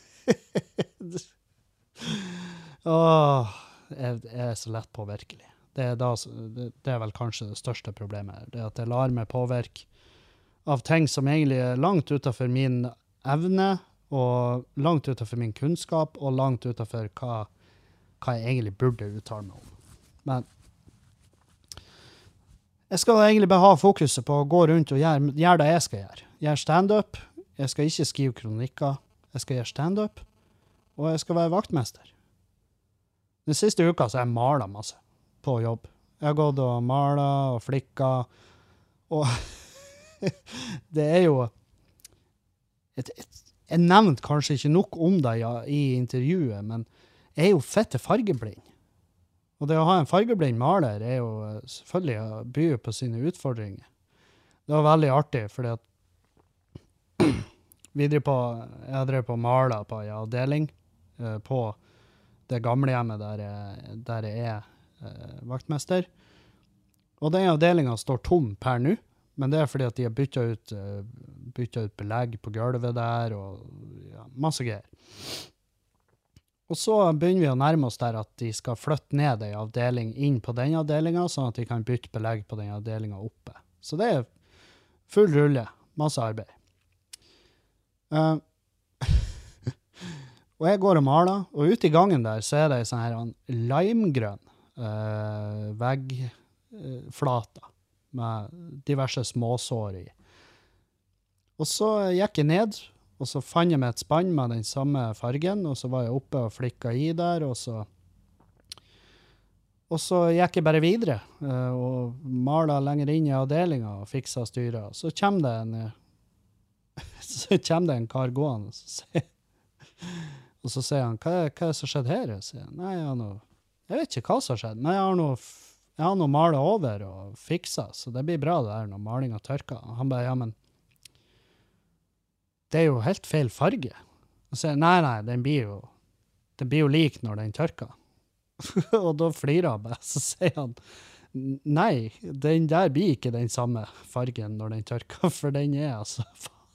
Åh, jeg, jeg er så lett på virkelig. Det er, da, det er vel kanskje det største problemet her. Det er at jeg lar meg påvirke av ting som egentlig er langt utenfor min evne, og langt utenfor min kunnskap, og langt utenfor hva, hva jeg egentlig burde uttale meg om. Men jeg skal egentlig bare ha fokuset på å gå rundt og gjøre, gjøre det jeg skal gjøre. Gjøre stand-up. Jeg skal ikke skrive kronikker. Jeg skal gjøre stand-up. Og jeg skal være vaktmester. Den siste uka så har jeg malet masse på jobb. Jeg har gått og malet og flikket. Og det er jo et, et, jeg nevnte kanskje ikke nok om det ja, i intervjuet, men jeg er jo fette fargeblind. Og det å ha en fargeblind maler er jo selvfølgelig å by på sine utfordringer. Det var veldig artig, fordi at vi drev på, jeg drev på maler på en avdeling eh, på det gamle hjemmet der jeg, der jeg er eh, vaktmester. Og den avdelingen står tom per nå, men det er fordi at de har byttet ut, uh, byttet ut belegg på gulvet der, og ja, masse greier. Og så begynner vi å nærme oss der at de skal flytte ned en avdeling inn på den avdelingen, sånn at de kan bytte belegg på den avdelingen oppe. Så det er full rulle, masse arbeid. Uh, og jeg går og maler, og ute i gangen der så er det en sånn her limegrønn uh, veggflata, med diverse småsår i. Og så gikk jeg ned, og så fant jeg meg et spann med den samme fargen, og så var jeg oppe og flikket i der, og så, og så gikk jeg bare videre, uh, og malet lenger inn i avdelingen, og fikset styret. Så kommer det en, så kommer det en kar gående, og så sier, og så sier han, hva, hva er det som skjedde her? Jeg sier, nei, jeg, har noe, jeg vet ikke hva som skjedde, men jeg har noe Jeg har noe malet over og fikset, så det blir bra det der når malingen tørker. Han bare, ja, men det er jo helt feil farge. Og så sier nei, nei, den blir jo, den blir jo lik når den tørker. Og da flirer han bare, så sier han, nei, den der blir ikke den samme fargen når den tørker, for den er altså,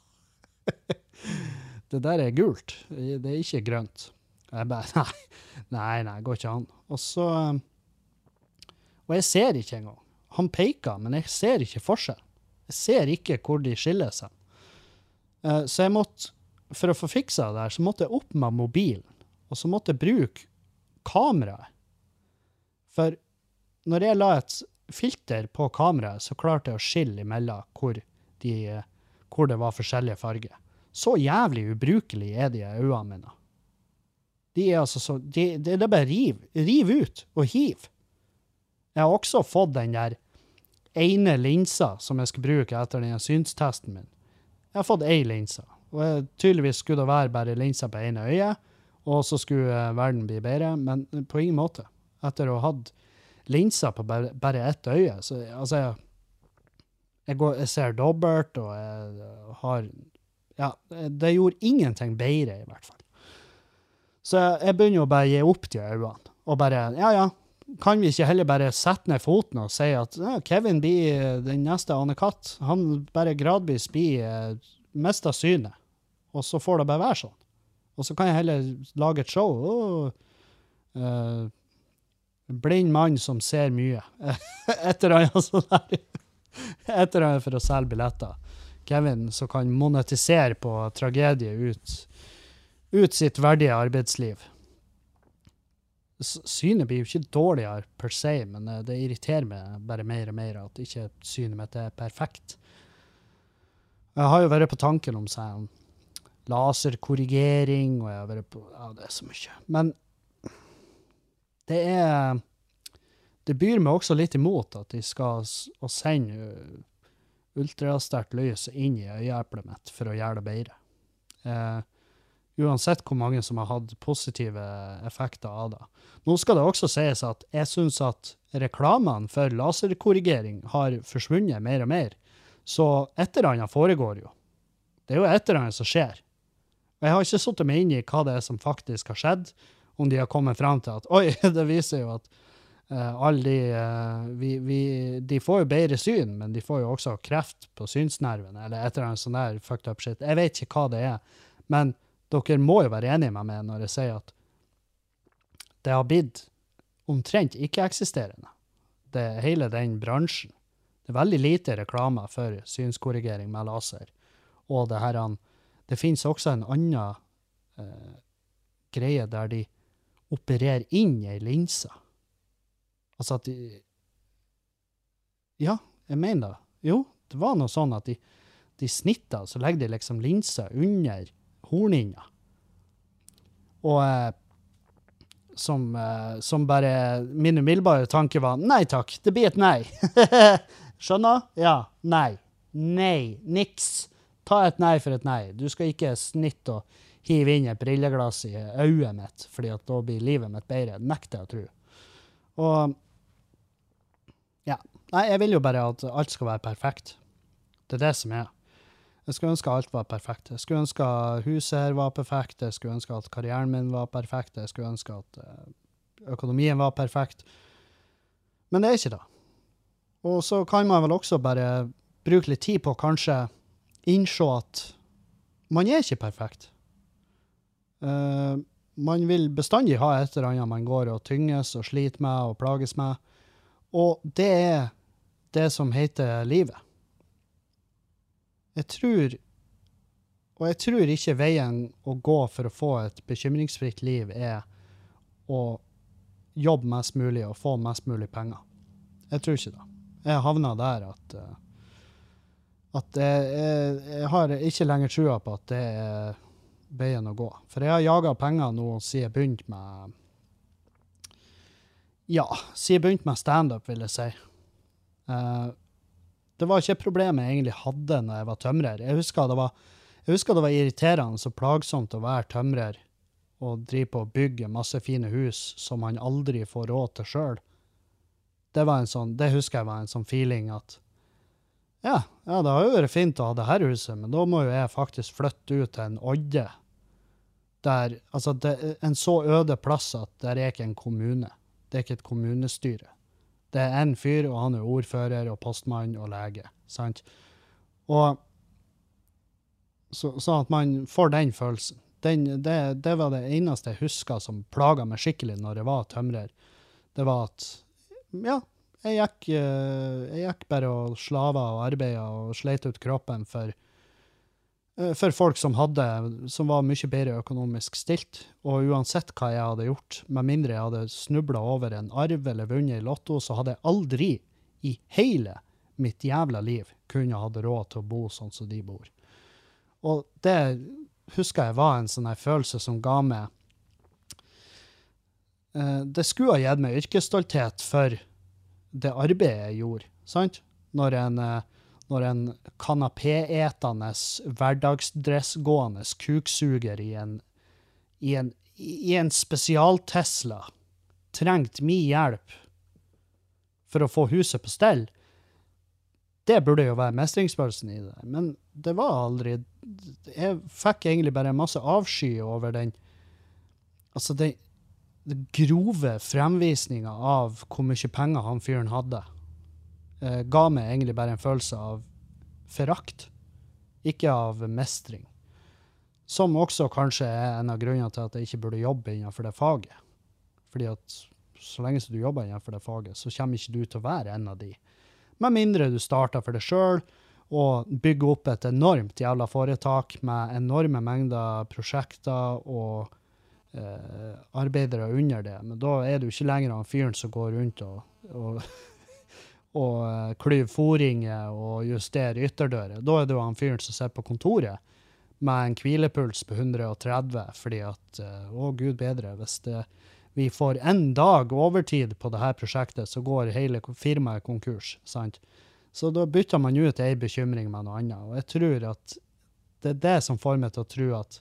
det der er gult, det er ikke grønt. Jeg bare, nei, nei, nei, går ikke an. Og så... Og jeg ser ikke engang. Han peker, men jeg ser ikke forskjell. Jeg ser ikke hvor de skiller seg. Uh, så jeg måtte, for å få fiksa det der, så måtte jeg opp med mobilen, og så måtte jeg bruke kameraet. For når jeg la et filter på kameraet, så klarte jeg å skille imellom hvor, de, hvor det var forskjellige farger. Så jævlig ubrukelig er de øynene mine. De er altså så, de, det er bare riv, riv ut og hiv. Jeg har også fått den der ene linsa som jeg skal bruke etter den synstesten min. Jeg har fått en linsa, og jeg, tydeligvis skulle det være bare linsa på ene øye, og så skulle verden bli bedre, men på ingen måte. Etter å ha hatt linsa på bare, bare ett øye, så altså, jeg, jeg, går, jeg ser dobbelt, og jeg har, ja, det gjorde ingenting bedre i hvert fall. Så jeg, jeg begynner å bare gi opp de øynene, og bare, ja, ja, kan vi ikke heller bare sette ned foten og si at ja, Kevin blir den neste Anne-Katt. Han bare gradvis blir eh, mest av synet. Og så får det bare være sånn. Og så kan jeg heller lage et show. Oh, uh, blind mann som ser mye. Etter han altså der. Etter han for å selge billetter. Kevin som kan monetisere på tragedie ut, ut sitt verdige arbeidsliv. Synet blir jo ikke dårligere per se, men det irriterer meg bare mer og mer at ikke synet mitt er perfekt. Jeg har jo vært på tanken om sånn laserkorrigering, og jeg har vært på, ja, det er så mye. Men det er, det byr meg også litt imot at de skal å sende ultrasterkt lys inn i øyeeplet mitt for å gjøre det bedre. Eh, Uansett hvor mange som har hatt positive effekter av det. Nå skal det også sies at jeg synes at reklamene for laserkorrigering har forsvunnet mer og mer. Så et eller annet foregår jo. Det er jo et eller annet som skjer. Jeg har ikke suttet meg inn i hva det er som faktisk har skjedd, om de har kommet frem til at, oi, det viser jo at uh, alle de, uh, vi, vi, de får jo bedre syn, men de får jo også kreft på synsnerven, eller et eller annet sånn der fucked up shit. Jeg vet ikke hva det er, men dere må jo være enige med meg når jeg sier at det har blitt omtrent ikke-eksisterende. det hele den bransjen. Det er veldig lite reklame for synskorrigering med laser. Og det her, det finnes også en annen eh, greie der de opererer inn i linsa. Altså at de... Ja, jeg mener det. Jo, det var noe sånn at de, de snitter, så legger de liksom linser under horninna. Og eh, som, eh, som bare, min umiddelbare tanke var, nei takk, det blir et nei. Skjønner? Ja, nei. Nei, niks. Ta et nei for et nei. Du skal ikke snitte og hive inn et brilleglass i øyet mitt, fordi at da blir livet mitt bedre. Nekter jeg å tro. Og ja, nei, jeg vil jo bare at alt skal være perfekt. Det er det som er. Jeg skulle ønske alt var perfekt. Jeg skulle ønske huset her var perfekt. Jeg skulle ønske at karrieren min var perfekt. Jeg skulle ønske at økonomien var perfekt. Men det er ikke det. Og så kan man vel også bare bruke litt tid på å kanskje innse at man er ikke perfekt. Uh, man vil bestandig ha et eller annet man går og tynges og sliter med og plages med. Og det er det som heter livet. Jeg tror, og jeg tror ikke veien å gå for å få et bekymringsfritt liv er å jobbe mest mulig og få mest mulig penger. Jeg tror ikke det. Jeg havnet der at, at jeg, jeg, jeg har ikke lenger trua på at det er veien å gå. For jeg har jaget penger nå siden jeg begynte med ja, siden jeg begynte med stand-up, vil jeg si. Uh, det var ikke et problem jeg egentlig hadde når jeg var tømrer. Jeg husker det var, jeg husker det var irriterende så plagsomt å være tømrer og drive på å bygge masse fine hus som man aldri får råd til selv. Det var en sånn, det husker jeg var en sånn feeling at ja, ja, det har jo vært fint å ha det her huset, men da må jo jeg faktisk flytte ut til en odde. Der, altså det, en så øde plass at det er ikke en kommune. Det er ikke et kommunestyre. Det er en fyr, og han er ordfører og postmann og lege, sant? Og så, så at man får den følelsen. Den, det, det var det eneste jeg husker som plaget meg skikkelig når jeg var tømrer. Det var at, ja, jeg gikk, jeg gikk bare og slava og arbeidet og sleit ut kroppen for for folk som hadde, som var mye bedre økonomisk stilt, og uansett hva jeg hadde gjort, med mindre jeg hadde snublet over en arv eller vunnet i lotto, så hadde jeg aldri i hele mitt jævla liv kunne ha råd til å bo sånn som de bor. Og det husker jeg var en sånn her følelse som ga meg, eh, det skulle ha gitt meg yrkesstolthet for det arbeidet jeg gjorde, sant? Når en når en kanapé-etende, hverdagsdressgående kuksuger i en, i en, i en spesial-Tesla trengte min hjelp for å få huset på stell, det burde jo være mestringsfølelsen i det. Men det var aldri, jeg fikk egentlig bare en masse avsky over den, altså den, den grove fremvisningen av hvor mye penger han fyren hadde. Uh, ga meg egentlig bare en følelse av forakt, ikke av mestring. Som også kanskje er en av grunnene til at jeg ikke burde jobbe innenfor det faget. Fordi at så lenge som du jobber innenfor det faget, så kommer ikke du til å være en av de. Med mindre du starter for deg selv, og bygger opp et enormt jævla foretak med enorme mengder prosjekter og uh, arbeidere under det. Men da er du ikke lenger en fyren som går rundt og... og og klyv foringer og justere ytterdører. Da er det jo han fyren som sitter på kontoret med en hvilepuls på hundre og tretti, fordi at, å Gud bedre, hvis det, vi får en dag overtid på det her prosjektet, så går hele firmaet konkurs, sant? Så da bytter man ut en bekymring med noe annet, og jeg tror at det er det som får meg til å tro at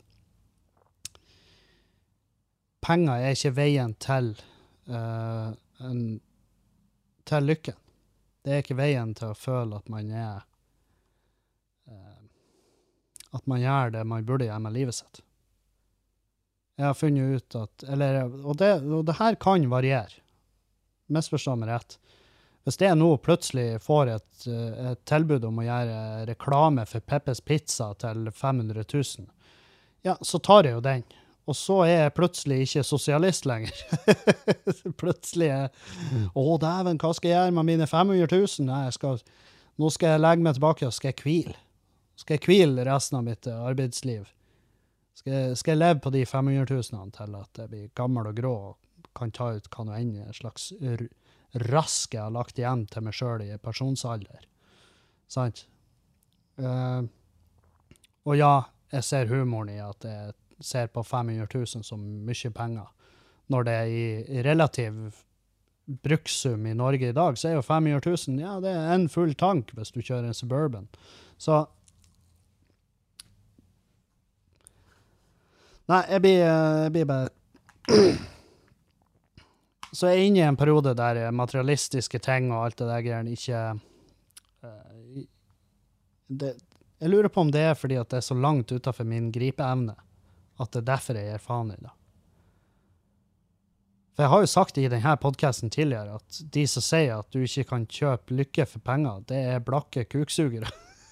penger er ikke veien til, uh, en, til lykken. Det er ikke veien til å føle at man er uh, at man gjør det man burde gjøre med livet sitt. Jeg har funnet ut at, eller, og det, og det her kan variere. Misforstå meg rett. Hvis det nå plutselig får et, et tilbud om å gjøre reklame for Peppes Pizza til fem hundre tusen, ja, så tar jeg jo den. og så er jeg plutselig ikke sosialist lenger. plutselig er, å dæven, hva skal jeg gjøre med mine fem hundre tusen? Nei, jeg skal, nå skal jeg legge meg tilbake og skal jeg hvile. Skal jeg hvile resten av mitt arbeidsliv? Skal jeg, skal jeg leve på de fem hundre tusenene til at jeg blir gammel og grå og kan ta ut hva noe enn en slags rask jeg har lagt igjen til meg selv i personsalder. Sant? Uh, og ja, jeg ser humoren i at jeg ser på fem hundre tusen som mye penger. Når det er i relativ brukssum i Norge i dag, så er jo fem hundre tusen, ja, det er en full tank hvis du kjører en Suburban. Så nei, jeg blir, jeg blir bare så jeg er inne i en periode der materialistiske ting og alt det der greiene ikke uh, det, jeg lurer på om det er fordi at det er så langt utenfor min gripeevne at det er derfor jeg gir faen i det. For jeg har jo sagt i denne podcasten tidligere at de som sier at du ikke kan kjøpe lykke for penger, det er blakke kuksugere.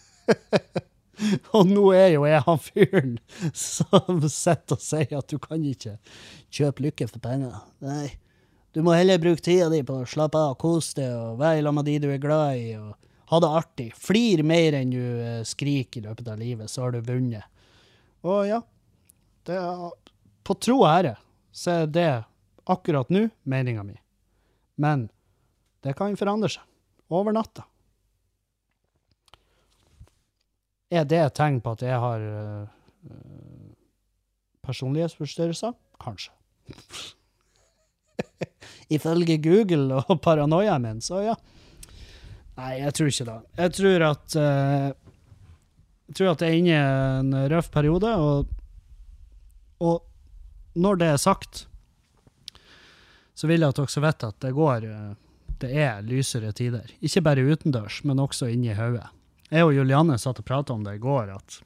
Og nå er jo jeg han fyren som sitter og sier at du kan ikke kjøpe lykke for penger. Nei. Du må heller bruke tida di på å slappe av, kose deg, og være sammen med de du er glad i, og ha det artig. Flir mer enn du skriker i løpet av livet, så har du vunnet. Og ja, det er, på tro og ære, så er det akkurat nå meningen min. Men det kan forandre seg. Over natta. Er det et tegn på at jeg har uh, personlighetsforstyrrelser? Kanskje. Ifølge Google og paranoia min, så ja. Nei, jeg tror ikke det. Jeg tror at uh, jeg tror at jeg er inne i en røff periode, og, og når det er sagt, så vil jeg at dere vet at det går, uh, det er lysere tider. Ikke bare utendørs, men også inne i hodet. Jeg og Julianne satt og pratet om det i går, at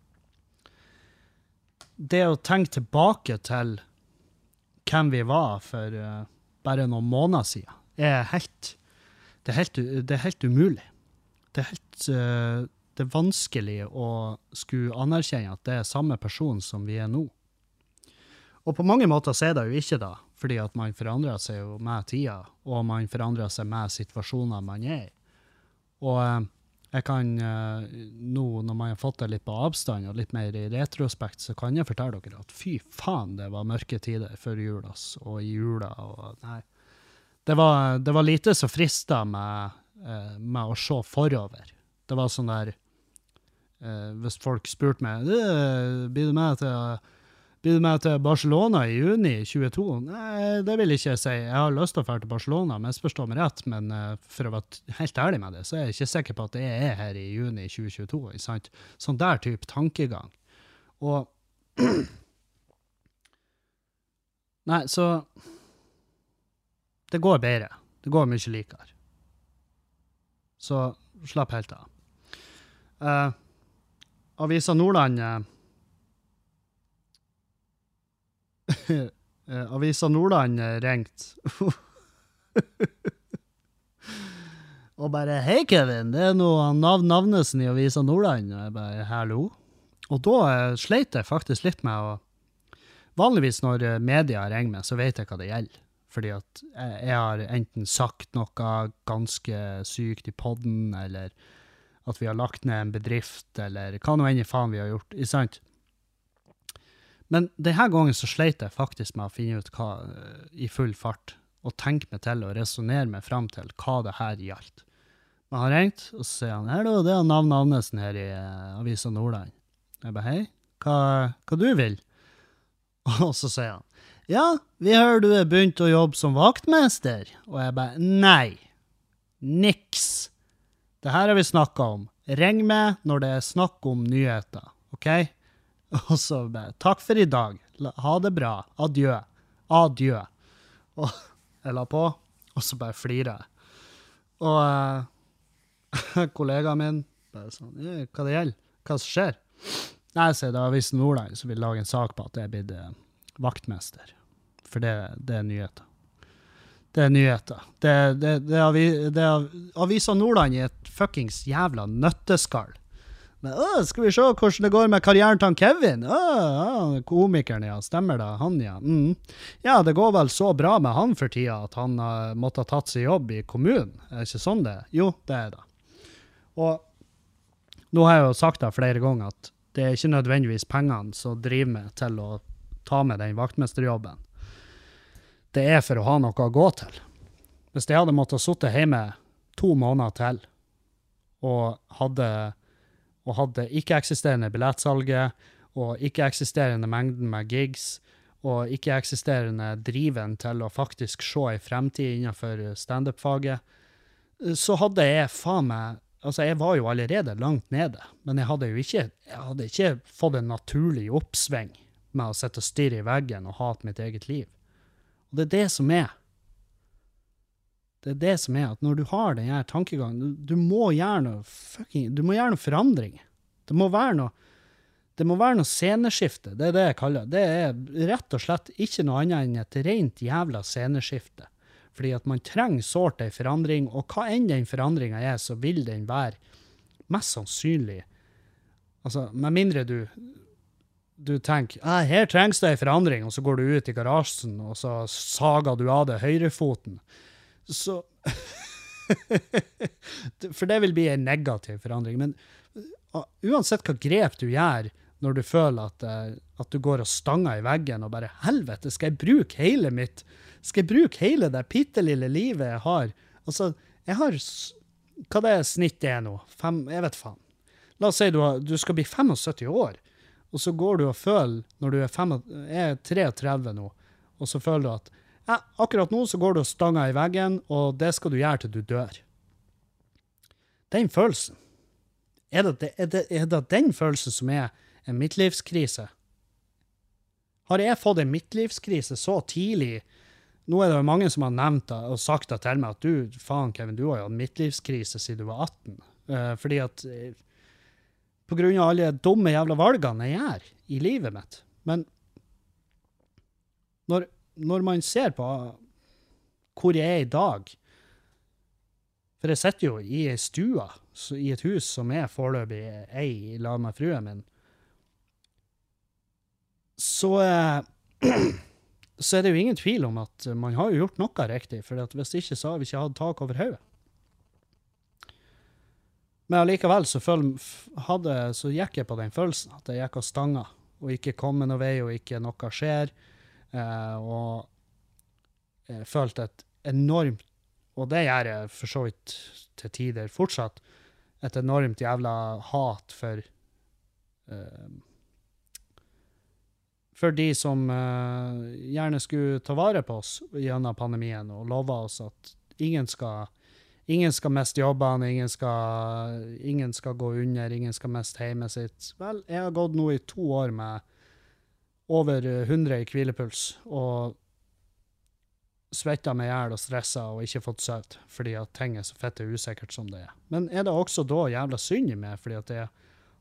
det å tenke tilbake til hvem vi var for uh, bare noen måneder siden, er helt, det er helt, det er helt umulig. Det er helt, uh, det er vanskelig å skulle anerkjenne at det er samme person som vi er nå. Og på mange måter så er det jo ikke da, fordi at man forandrer seg jo med tida, og man forandrer seg med situasjoner man er i. Og uh, jeg kan, uh, nå når man har fått det litt på avstand og litt mer i retrospekt, så kan jeg fortelle dere at fy faen, det var mørke tider før jul, ass, og i jula, og nei. Det var, det var lite så fristet med, uh, med å se forover. Det var sånn der, uh, hvis folk spurte meg, blir du med til, blir du med til Barcelona i juni tjueto? Nei, det vil ikke jeg si. Jeg har lyst til å fære til Barcelona, men jeg forstår meg rett, men uh, for å være helt ærlig med det, så er jeg ikke sikker på at jeg er her i juni tjue tjueto, ikke sant? Sånn der type tankegang. Og nei, så det går bedre. Det går mye likere. Så slapp helt av. Uh, Avisa Nordland uh, Avisa Nordland ringt og bare, hei Kevin, det er noe navn Navnesen i Avisa Nordland, og jeg bare, hallo. Og da sleit jeg faktisk litt med å, vanligvis når media ringer meg, så vet jeg hva det gjelder, fordi at jeg har enten sagt noe ganske sykt i podden, eller at vi har lagt ned en bedrift, eller hva noe enn i faen vi har gjort, ikke sant? Men denne gangen så sleit jeg faktisk med å finne ut hva i full fart, og tenke meg til og resonere meg frem til hva det her gjaldt. Men han ringt, og så sier han, hallo, det er navn Navnesen her i uh, Avisa Nordland. Jeg bare, hei, hva, hva du vil? Og så sier han, ja, vi hører du er begynt å jobbe som vaktmester. Og jeg bare, nei, niks. Det her har vi snakket om. Ring meg når det er snakk om nyheter, ok? Og så bare, takk for i dag. Ha det bra. Adjø. Adjø. Og jeg la på, og så bare flirer jeg. Og uh, kollegaen min bare sånn, hva det gjelder? Hva som skjer? Nei, så er det Avisen Nordland som vil lage en sak på at jeg er blitt uh, vaktmester. For det, det er nyheter. Det er nyheter. Det, det, det, er avi, det er Avisa Nordland i et fuckings jævla nøtteskall. Men, å, skal vi se hvordan det går med karrieren til han Kevin? Å, å, komikeren, ja, stemmer det, han, ja. Mm. Ja, det går vel så bra med han for tida at han uh, måtte ha tatt seg jobb i kommunen. Er det ikke sånn det? Jo, det er det. Og nå har jeg jo sagt det flere ganger at det er ikke nødvendigvis pengene som driver meg til å ta med den vaktmesterjobben. Det er for å ha noe å gå til. Hvis jeg hadde måttet sitte hjemme to måneder til, og hadde, og hadde ikke-eksisterende billettsalget, og ikke-eksisterende mengden med gigs, og ikke-eksisterende driven til å faktisk se en fremtid innenfor stand-up-faget, så hadde jeg faen meg, altså jeg var jo allerede langt nede, men jeg hadde jo ikke, jeg hadde ikke fått en naturlig oppsving med å sette og stirre i veggen og hate mitt eget liv. Og det er det som er. Det er det som er, at når du har denne tankegangen, du, du må gjøre noe fucking, du må gjøre noe forandring. Det må være noe, det må være noe sceneskifte, det er det jeg kaller det. Det er rett og slett ikke noe annet enn et rent jævla sceneskifte. Fordi at man trenger sårt en forandring, og hva enn den forandringen er, så vil den være mest sannsynlig. Altså, med mindre du, du tenker, ah, her trengs det en forandring, og så går du ut i garasjen, og så sager du av det høyrefoten. Så, for det vil bli en negativ forandring, men uh, uansett hva grep du gjør, når du føler at, uh, at du går og stanger i veggen, og bare, helvete, skal jeg bruke hele mitt, skal jeg bruke hele det pittelille livet jeg har? Altså, jeg har, hva det er snittet er nå? Fem, jeg vet faen. La oss si du, har, du skal bli syttifem år, og så går du og føler, når du er, fem, er treogtredve nå, og så føler du at ja, akkurat nå så går du og stanger i veggen, og det skal du gjøre til du dør. Den følelsen, er det, er det, er det den følelsen som er en midtlivskrise? Har jeg fått en midtlivskrise så tidlig? Nå er det jo mange som har nevnt det og sagt det til meg, at du, faen Kevin, du har jo en midtlivskrise siden du var atten. Uh, fordi at uh, på grunn av alle dumme jævla valgene jeg gjør i livet mitt. Men når når man ser på hvor jeg er i dag, for jeg sitter jo i en stua, i et hus som er foreløpig ei i lag med fruen min, så, så er det jo ingen tvil om at man har jo gjort noe riktig, for at hvis ikke så har vi ikke hatt tak over hodet. Men allikevel så, føl, hadde, så gikk jeg på den følelsen, at jeg gikk av stanga, og ikke kom noen vei, og ikke noe skjer. Uh, og jeg følte et enormt, og det gjør jeg for så vidt til tider fortsatt, et enormt jævla hat for uh, for de som uh, gjerne skulle ta vare på oss gjennom pandemien og love oss at ingen skal ingen skal miste jobbene, ingen skal, ingen skal gå under, ingen skal miste hjemmet sitt. Vel, jeg har gått nå i to år med over hundre i hvilepuls, og svettet meg ihjel og stresset og ikke fått søvd, fordi at ting er så fett og usikkert som det er. Men er det også da jævla synd i meg, fordi at jeg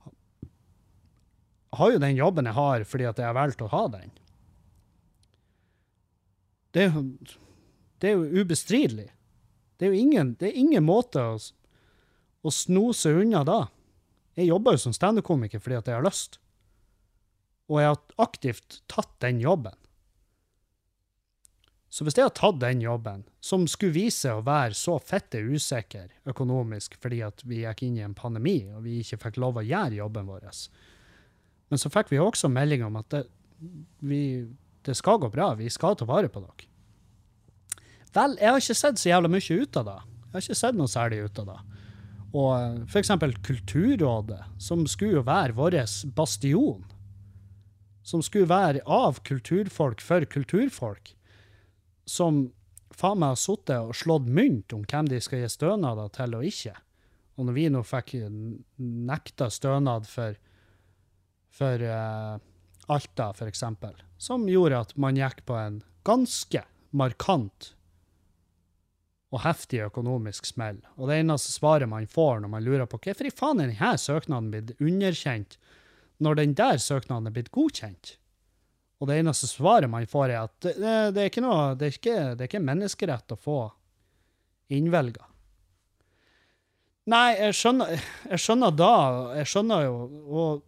har jo den jobben jeg har, fordi at jeg har valgt å ha den. Det er jo, det er jo ubestridelig. Det er jo ingen, det er ingen måte å, å snose unna da. Jeg jobber jo som stand-up-komiker fordi at jeg har lyst. Og jeg har aktivt tatt den jobben. Så hvis jeg har tatt den jobben, som skulle vise å være så fette usikker økonomisk, fordi at vi gikk inn i en pandemi, og vi ikke fikk lov å gjøre jobben vår, men så fikk vi også melding om at det, vi, det skal gå bra, vi skal ta vare på dere. Vel, jeg har ikke sett så jævla mye ut av det. Jeg har ikke sett noe særlig ut av det. Og for eksempel Kulturrådet, som skulle jo være vår bastion, som skulle være av kulturfolk for kulturfolk, som faen meg har suttet og slått mynt om hvem de skal gi stønader til og ikke. Og når vi nå fikk nekta stønad for, for uh, Alta, for eksempel, som gjorde at man gikk på en ganske markant og heftig økonomisk smell. Og det eneste svaret man får når man lurer på hvorfor i faen er denne søknaden blitt underkjent, når den der søknaden er blitt godkjent. Og det eneste svaret man får er at det, det, det, er, ikke noe, det, er, ikke, det er ikke menneskerett å få innvelget. Nei, jeg skjønner, jeg skjønner da, jeg skjønner jo, og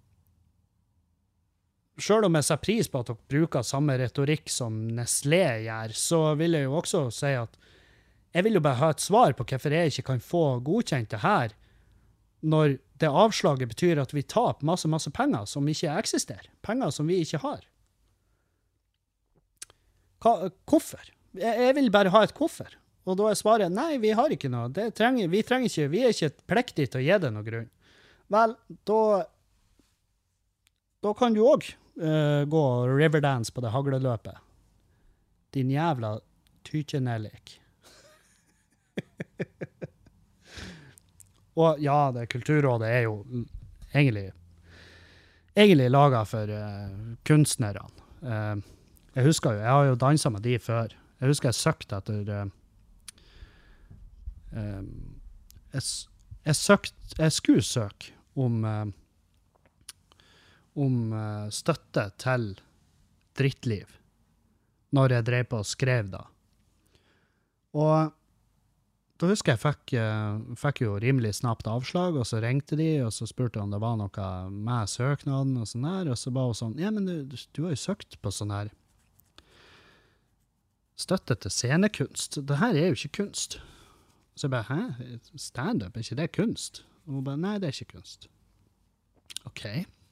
selv om jeg ser pris på at dere bruker samme retorikk som Nestlé gjør, så vil jeg jo også si at jeg vil jo bare ha et svar på hvorfor jeg ikke kan få godkjent det her, når det avslaget betyr at vi taper masse, masse penger som ikke eksisterer. Penger som vi ikke har. Hva, hvorfor? Jeg, jeg vil bare ha et hvorfor. Og da er svaret, nei, vi har ikke noe. Det trenger, vi trenger ikke, vi er ikke pliktig til å gi det noe grunn. Vel, da, da kan du også uh, gå riverdance på det hagleløpet. Din jævla tykjenellik. Og ja, det Kulturrådet er jo egentlig, egentlig laget for uh, kunstnerne. Uh, jeg husker jo, jeg har jo danset med de før. Jeg husker jeg søkte etter... Uh, uh, jeg, jeg søkte, jeg skulle søke om, uh, om uh, støtte til drittliv, når jeg drev på og skrev da. Og da husker jeg fikk, uh, fikk jo rimelig snapt avslag, og så ringte de, og så spurte om det var noe med søknaden og sånn her, og så var hun sånn, ja, men du, du har jo søkt på sånn her støtte til scenekunst. Det her er jo ikke kunst. Så jeg bare, hæ? Stand-up, er ikke det kunst? Og hun bare, nei, det er ikke kunst. Ok.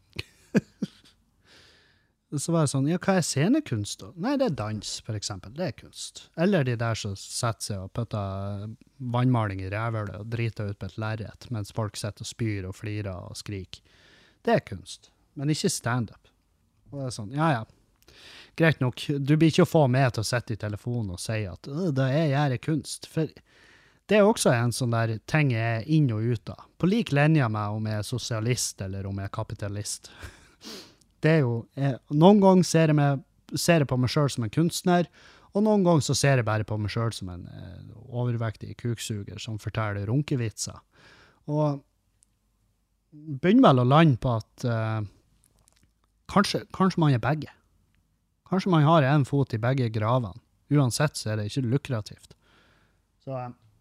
Så var det sånn, ja, hva er scenekunst da? Nei, det er dans, for eksempel. Det er kunst. Eller de der som setter seg og putter vannmaling i rævhølet og driter ut på et lerret, mens folk sitter og spyr og flirer og skriker. Det er kunst, men ikke stand-up. Og det er sånn, ja, ja. Greit nok, du blir ikke å få meg til å sette i telefonen og si at det er gjerne kunst, for det er også en sånn der ting jeg er inn og ut av. På lik linje med om jeg er sosialist eller om jeg er kapitalist. Det er jo, jeg, noen ganger ser jeg, meg, ser jeg på meg selv som en kunstner, og noen ganger så ser jeg bare på meg selv som en eh, overvektig kuksuger som forteller runkevitser. Og begynner vel å lande på at eh, kanskje, kanskje man er begge. Kanskje man har en fot i begge gravene. Uansett så er det ikke lukrativt. Så,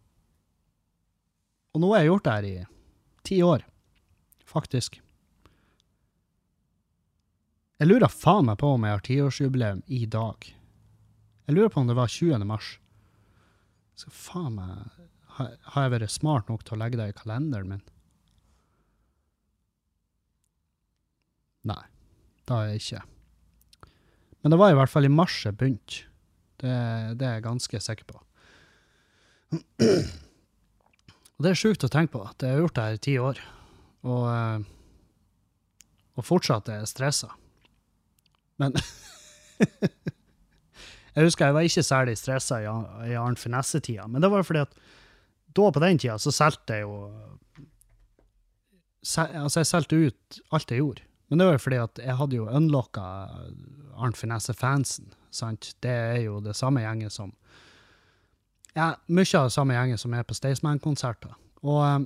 og nå har jeg gjort det her i ti år, faktisk. Jeg lurer faen meg på om jeg har tiårsjubileum i dag. Jeg lurer på om det var tjuende mars. Så faen meg, har, har jeg vært smart nok til å legge det i kalenderen min? Nei, det har jeg ikke. Men det var i hvert fall i mars jeg begynte. Det, det er jeg ganske sikker på. Og det er sjukt å tenke på at jeg har gjort det her i ti år. Og, og fortsatt er jeg stresset. Men jeg husker jeg var ikke særlig stresset i, i Arne Finesse-tida, men det var fordi at da på den tida så selte jeg jo sel, altså jeg selte ut alt jeg gjorde. Men det var fordi at jeg hadde jo unlocket Arne Finesse-fansen, sant? Det er jo det samme gjenget som, ja, mye av det samme gjenget som er på Staysman-konserter. Og,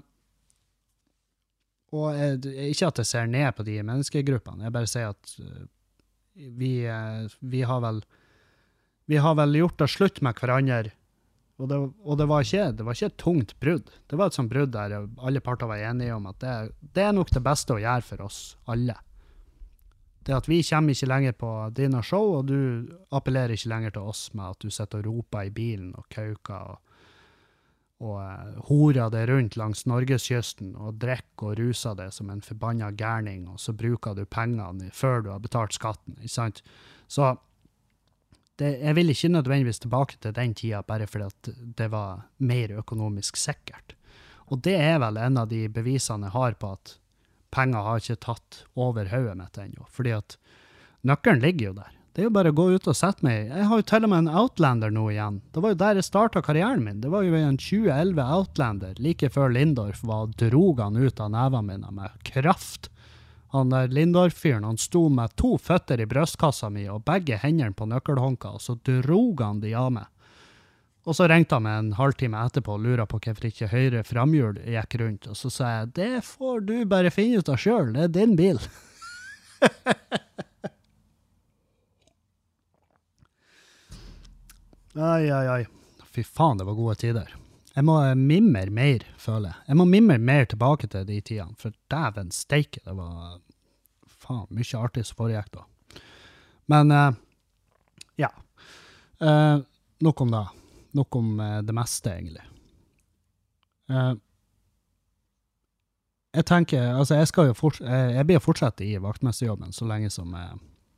og jeg, ikke at jeg ser ned på de menneskegruppene, jeg bare sier at vi, vi har vel, vi har vel gjort det slutt med hverandre, og det, og det var ikke, det var ikke et tungt brudd. Det var et sånt brudd der alle parter var enige om at det, det er nok det beste å gjøre for oss alle. Det at vi kommer ikke lenger på dine show, og du appellerer ikke lenger til oss med at du sitter og roper i bilen og kauker og, og uh, horer det rundt langs Norgeskysten og drikker og ruser det som en forbannet gærning, og så bruker du pengene før du har betalt skatten, ikke sant? Så det, jeg vil ikke nødvendigvis tilbake til den tida bare fordi at det var mer økonomisk sikkert. Og det er vel en av de bevisene jeg har på at penger har ikke tatt over hodet mitt ennå, fordi at nøkkelen ligger jo der. Det er jo bare å gå ut og sette meg. Jeg har jo til og med en Outlander nå igjen. Det var jo der jeg startet karrieren min. Det var jo en tjue elleve Outlander, like før Lindorf var drog han ut av nevene mine med kraft. Han der Lindorf-fyren, han sto med to føtter i brystkassa mi og begge hendene på nøkkelhånka, og så drog han de av meg. Og så ringte han meg en halvtime etterpå og lurer på hvorfor ikke høyre framhjul gikk rundt. Og så sa jeg, det får du bare finne ut av selv, det er din bil. Ai, ai, ai. Fy faen, det var gode tider. Jeg må mimre mer, føler jeg. Jeg må mimre mer tilbake til de tidene, for dæven steike, det var faen mye artig som foregikk da. Men, uh, ja. Uh, nok om det. Nok om uh, det meste, egentlig. Uh, jeg tenker, altså jeg skal jo forts- jeg, jeg blir jo fortsette i vaktmesterjobben så lenge som jeg,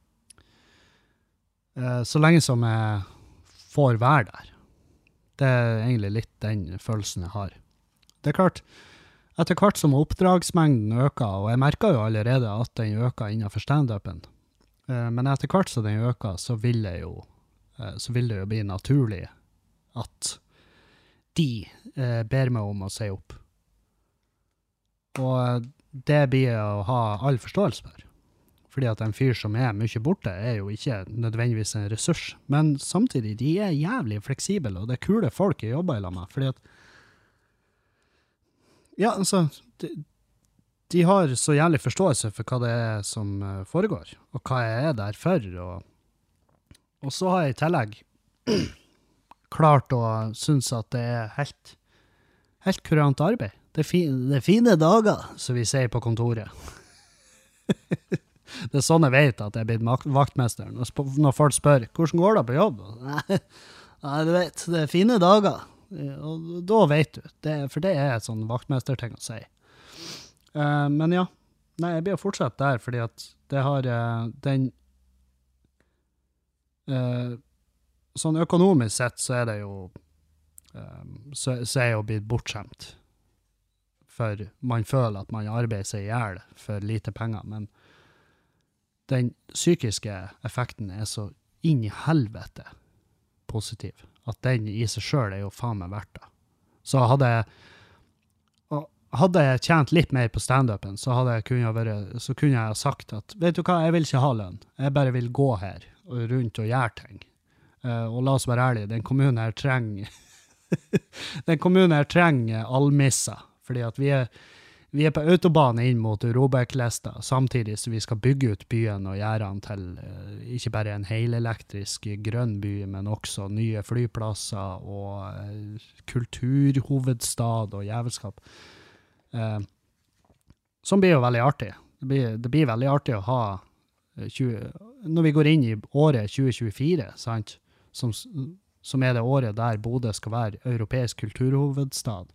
uh, så lenge som jeg får være der. Det er egentlig litt den følelsen jeg har. Det er klart, etter hvert som oppdragsmengden øker, og jeg merker jo allerede at den øker innenfor stand-upen, uh, men etter hvert som den øker, så vil det jo, uh, så vil det jo bli naturlig at de uh, ber meg om å si opp. Og uh, det blir jeg å ha all forståelse for. Fordi at en fyr som er mye borte er jo ikke nødvendigvis en ressurs. Men samtidig, de er jævlig fleksible, og det er kule folk jeg jobber i lag med. Fordi at, ja, altså, de, de har så jævlig forståelse for hva det er som foregår, og hva jeg er der for. Og, og så har jeg i tillegg klart å synes at det er helt, helt kurant arbeid. Det er, fi, det er fine dager, som vi sier på kontoret. Det er sånn jeg vet at jeg er blitt vaktmester. Når folk spør, hvordan går det på jobb? Nei, nei, du vet, det er fine dager. Og da vet du, det, for det er et sånn vaktmesterting å si. Uh, men ja, nei, jeg blir å fortsette der, fordi at det har uh, den... Uh, sånn økonomisk sett så er det jo... Uh, så, så er jeg jo blitt bortskjemt. For man føler at man arbeider seg ihjel for lite penger, men den psykiske effekten er så inn i helvete positiv, at den i seg selv er jo faen meg verdt det. Så hadde jeg, hadde jeg tjent litt mer på stand-upen, så, hadde jeg kunne være, så kunne jeg ha sagt at, vet du hva, jeg vil ikke ha lønn. Jeg bare vil gå her og rundt og gjøre ting. Uh, og la oss være ærlige, den kommunen her trenger den kommunen her trenger almisser, fordi at vi er Vi er på autobahn inn mot Robek-lesta, samtidig som vi skal bygge ut byen og gjøre den til uh, ikke bare en helelektrisk grønn by, men også nye flyplasser og uh, kulturhovedstad og jævelskap. Uh, som blir jo veldig artig. Det blir, det blir veldig artig å ha uh, tjue, når vi går inn i året tjue tjuefire, sant? Som, som er det året der Bodø skal være europeisk kulturhovedstad.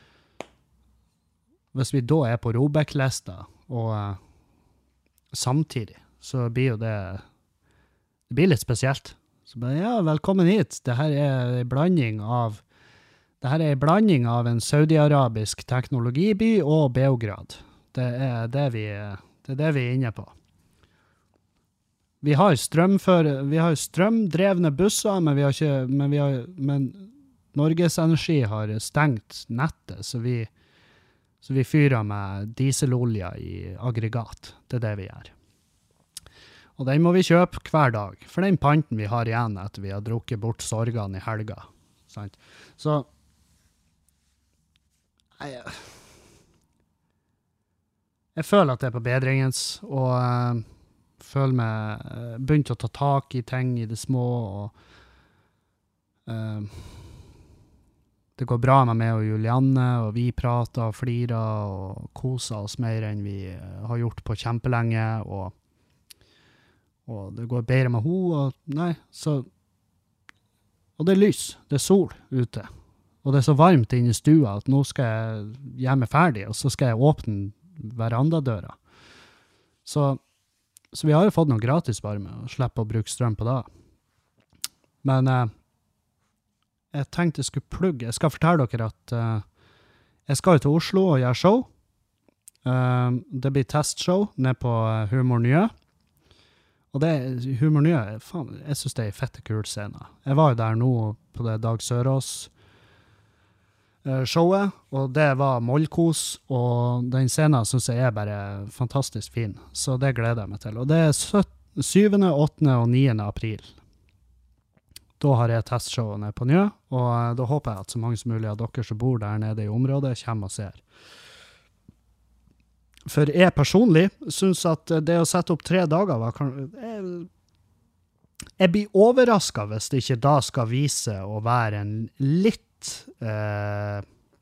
Hvis vi da er på Robek-lista, og uh, samtidig, så blir jo det, det blir litt spesielt. Så bare, ja, velkommen hit. Det her er en blanding av, det her er en blanding av en saudi-arabisk teknologiby og Beograd. Det er det vi, det er det vi er inne på. Vi har strømføre, vi har strømdrevne busser, men vi har ikke, men vi har, men Norges Energi har stengt nettet, så vi Så vi fyrer med dieselolje i aggregat. Det er det vi gjør. Og den må vi kjøpe hver dag. For den panten vi har igjen etter vi har drukket bort sorgene i helga. Sant? Så... Jeg, jeg føler at det er på bedringens, og uh, føler meg uh, begynt å ta tak i ting i det små, og... Uh, Det går bra med meg og Julianne, og vi prater og flirer og koser oss mer enn vi har gjort på kjempelenge, og, og det går bedre med henne, og nei, så... Og det er lys, det er sol ute, og det er så varmt inne i stua at nå skal jeg gjøre meg ferdig, og så skal jeg åpne verandadøra. Så, så vi har jo fått noe gratis varme, og slipper å bruke strøm på det. Men... Eh, Jeg tenkte jeg skulle plugge. Jeg skal fortelle dere at uh, jeg skal til Oslo og gjøre show. Uh, det blir testshow nede på uh, Humor Nye. Og det Humor Nye, faen, jeg synes det er en fette kul scene. Jeg var jo der nå på det Dag Sørås uh, showet, og det var mollkos, og den scenen synes jeg er bare fantastisk fin. Så det gleder jeg meg til. Og det er syvende, åttende og niende april. Da har jeg testshowene på Njø, og da håper jeg at så mange som mulig av dere som bor der nede i området kommer og ser. For jeg personlig synes at det å sette opp tre dager var... Jeg, jeg blir overrasket hvis det ikke da skal vise å være en litt litt eh,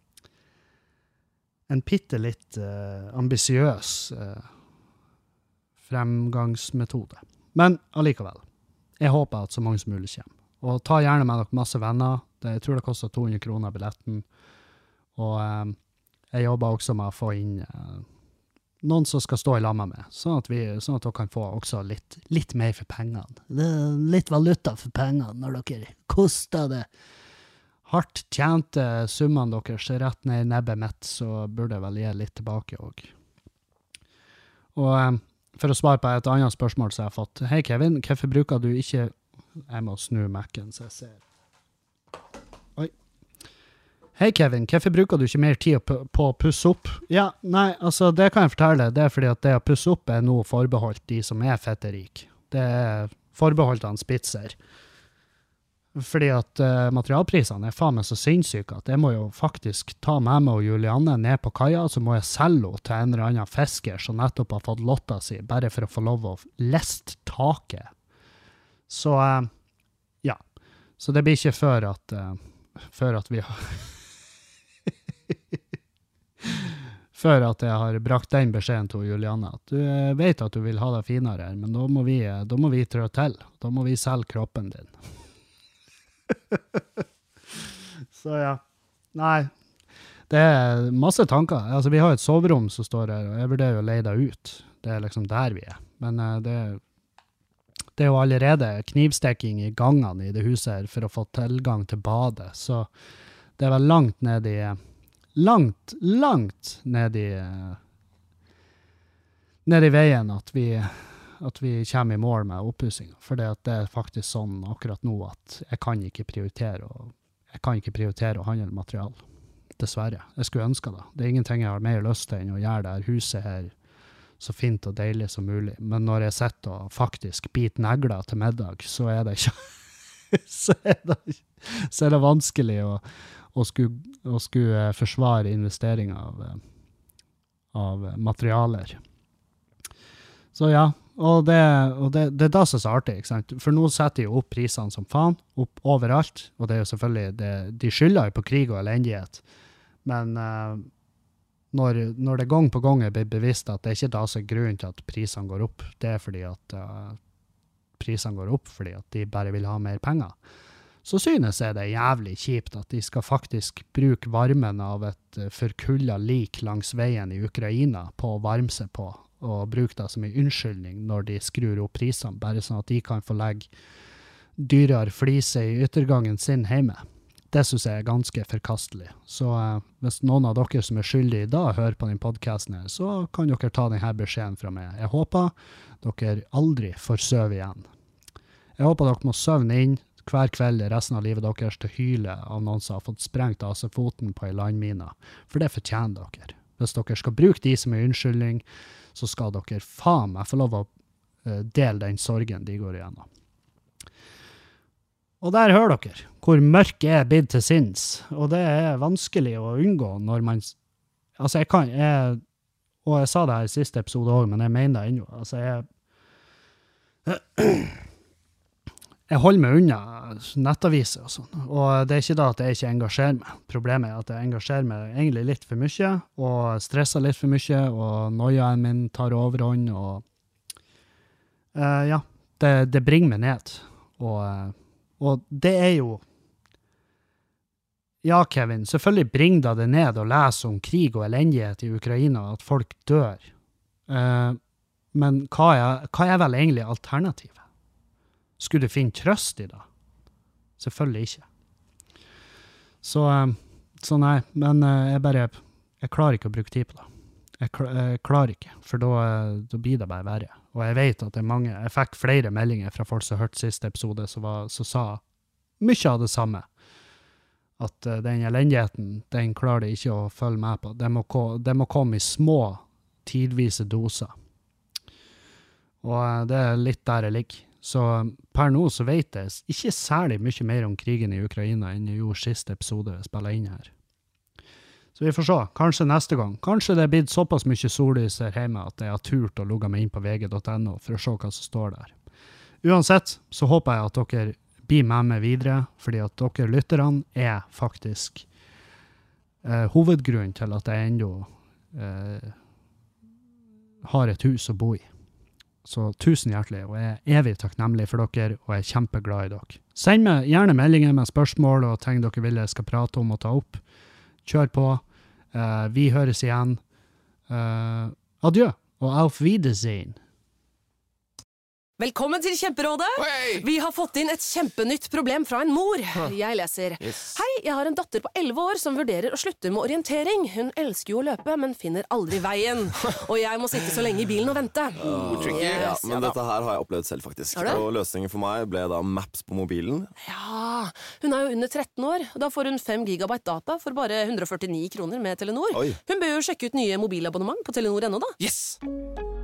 en bitte litt eh, ambisiøs eh, fremgangsmetode. Men allikevel, jeg håper at så mange som mulig kommer. Og ta gjerne med dere masse venner. Det, jeg tror det koster to hundre kroner billetten. Og eh, jeg jobber også med å få inn eh, noen som skal stå i lamma med, sånn at, vi, sånn at dere kan få også litt, litt mer for pengene. Det er litt valuta for pengene når dere koster det hardt tjente summene deres rett ned i nebbet mitt, så burde jeg vel gi litt tilbake også. Og eh, for å svare på et annet spørsmål som jeg har fått. Hei Kevin, hvorfor bruker du ikke... Jeg må snu Mac'en så jeg ser. Oi. Hei Kevin, hvorfor bruker du ikke mer tid på, på å pusse opp? Ja, nei, altså det kan jeg fortelle. Det er fordi at det å pusse opp er nå forbeholdt de som er fetterik. Det er forbeholdt han Spitzer. Fordi at uh, materialprisene er faen meg så sinnssyke at jeg må jo faktisk ta med meg og Julianne ned på kaia, så må jeg selge henne til en eller annen fisker som nettopp har fått lotta si, bare for å få lov å leste taket. Så, uh, ja. Så det blir ikke før at, uh, før at vi har... før at jeg har brakt den beskjeden til Julianne, at du uh, vet at du vil ha det finere her, men da må vi, uh, da må vi trå til. Da må vi selge kroppen din. Så ja. Nei. Det er masse tanker. Altså, vi har et soverom som står her, og jeg vurderer jo å leie det ut. Det er liksom der vi er. Men uh, det er Det er jo allerede knivstekking i gangene i det huset her for å få tilgang til badet, så det er vel langt ned i, langt, langt ned i, ned i veien at vi, at vi kommer i mål med oppussingen, for det, det er faktisk sånn akkurat nå at jeg kan ikke prioritere å, jeg kan ikke prioritere å handle material, dessverre. Jeg skulle ønske det. Det er ingenting jeg har mer lyst til enn å gjøre det her huset her så fint og deilig som mulig. Men når jeg sitter og faktisk biter negler til middag, så er det ikke så, er det, så er det vanskelig å, å, skulle, å skulle forsvare investering av, av materialer. Så ja, og det, og det, det er da som er så artig, ikke sant? For nå setter de opp prisene som faen, opp overalt, og det er jo selvfølgelig, det, de skylder jo på krig og elendighet, men uh, Når, når det gang på gang er bevisst at det ikke er da som er grunnen til at prisene går opp, det er fordi at uh, prisene går opp fordi at de bare vil ha mer penger, så synes jeg det er jævlig kjipt at de skal faktisk bruke varmen av et uh, forkullet lik langs veien i Ukraina på å varme seg på, og bruke det som en unnskyldning når de skrur opp prisene, bare sånn at de kan få legge dyrere flise i yttergangen sin hjemme. Det synes jeg er ganske forkastelig. Så uh, hvis noen av dere som er skyldige da hører på den podcasten her, så kan dere ta denne beskjeden fra meg. Jeg håper dere aldri får søve igjen. Jeg håper dere må søvne inn hver kveld i resten av livet deres til hyle av noen som har fått sprengt av seg foten på en landmina. For det fortjener dere. Hvis dere skal bruke de som er unnskyldning, så skal dere faen meg få lov å uh, dele den sorgen de går igjennom. Og der hører dere hvor mørk er blitt til sinns, og det er vanskelig å unngå når man, altså jeg kan, jeg, og jeg sa det her i siste episode også, men jeg mener det ennå, altså jeg, jeg holder meg unna nettaviser og sånn, og det er ikke da at jeg ikke engasjerer meg. Problemet er at jeg engasjerer meg egentlig litt for mye, og stresser litt for mye, og noiaen min tar overhånd, og uh, ja, det, det bringer meg ned, og uh, Og det er jo, ja Kevin, selvfølgelig bringer det det ned og leser om krig og elendighet i Ukraina, at folk dør. Uh, men hva er, hva er vel egentlig alternativet? Skulle du finne trøst i det? Selvfølgelig ikke. Så, uh, så nei, men uh, jeg bare, jeg klarer ikke å bruke tid på det. Jeg, klar, jeg klarer ikke, for da, da blir det bare verre. Og jeg vet at det er mange, jeg fikk flere meldinger fra folk som hørte siste episode, som, var, som sa mye av det samme. At uh, den elendigheten, den klarer de ikke å følge med på. Det må, det må komme i små, tidvise doser. Og uh, det er litt der jeg ligger. Så per nå så vet jeg ikke særlig mye mer om krigen i Ukraina enn jeg gjorde siste episode jeg spiller inn her. Så vi får se, kanskje neste gang. Kanskje det er blitt såpass mye sollys her hjemme at jeg har turt å logge meg inn på V G punktum N O for å se hva som står der. Uansett så håper jeg at dere bli med meg videre, fordi at dere lytterne er faktisk eh, hovedgrunnen til at jeg enda eh, har et hus å bo i. Så tusen hjertelig, og jeg er evig takknemlig for dere, og jeg er kjempeglad i dere. Send meg gjerne meldinger med spørsmål og ting dere vil jeg skal prate om og ta opp. Kjør på. Uh, vi høres igjen. Uh, adjø, og auf Wiedersehen. Velkommen til Kjemperådet! Hey! Vi har fått inn et kjempenytt problem fra en mor. Jeg leser. Yes. Hei, jeg har en datter på elleve år som vurderer å slutte med orientering. Hun elsker jo å løpe, men finner aldri veien. Og jeg må sitte så lenge i bilen og vente. Oh, tricky. Yes, Ja, men ja da. dette her har jeg opplevd selv faktisk. Har du? Og løsningen for meg ble da Maps på mobilen. Ja, hun er jo under tretten år. Da får hun fem gigabyte data for bare hundre og førtini kroner med Telenor. Oi. Hun bør jo sjekke ut nye mobilabonnement på Telenor ennå da. Yes!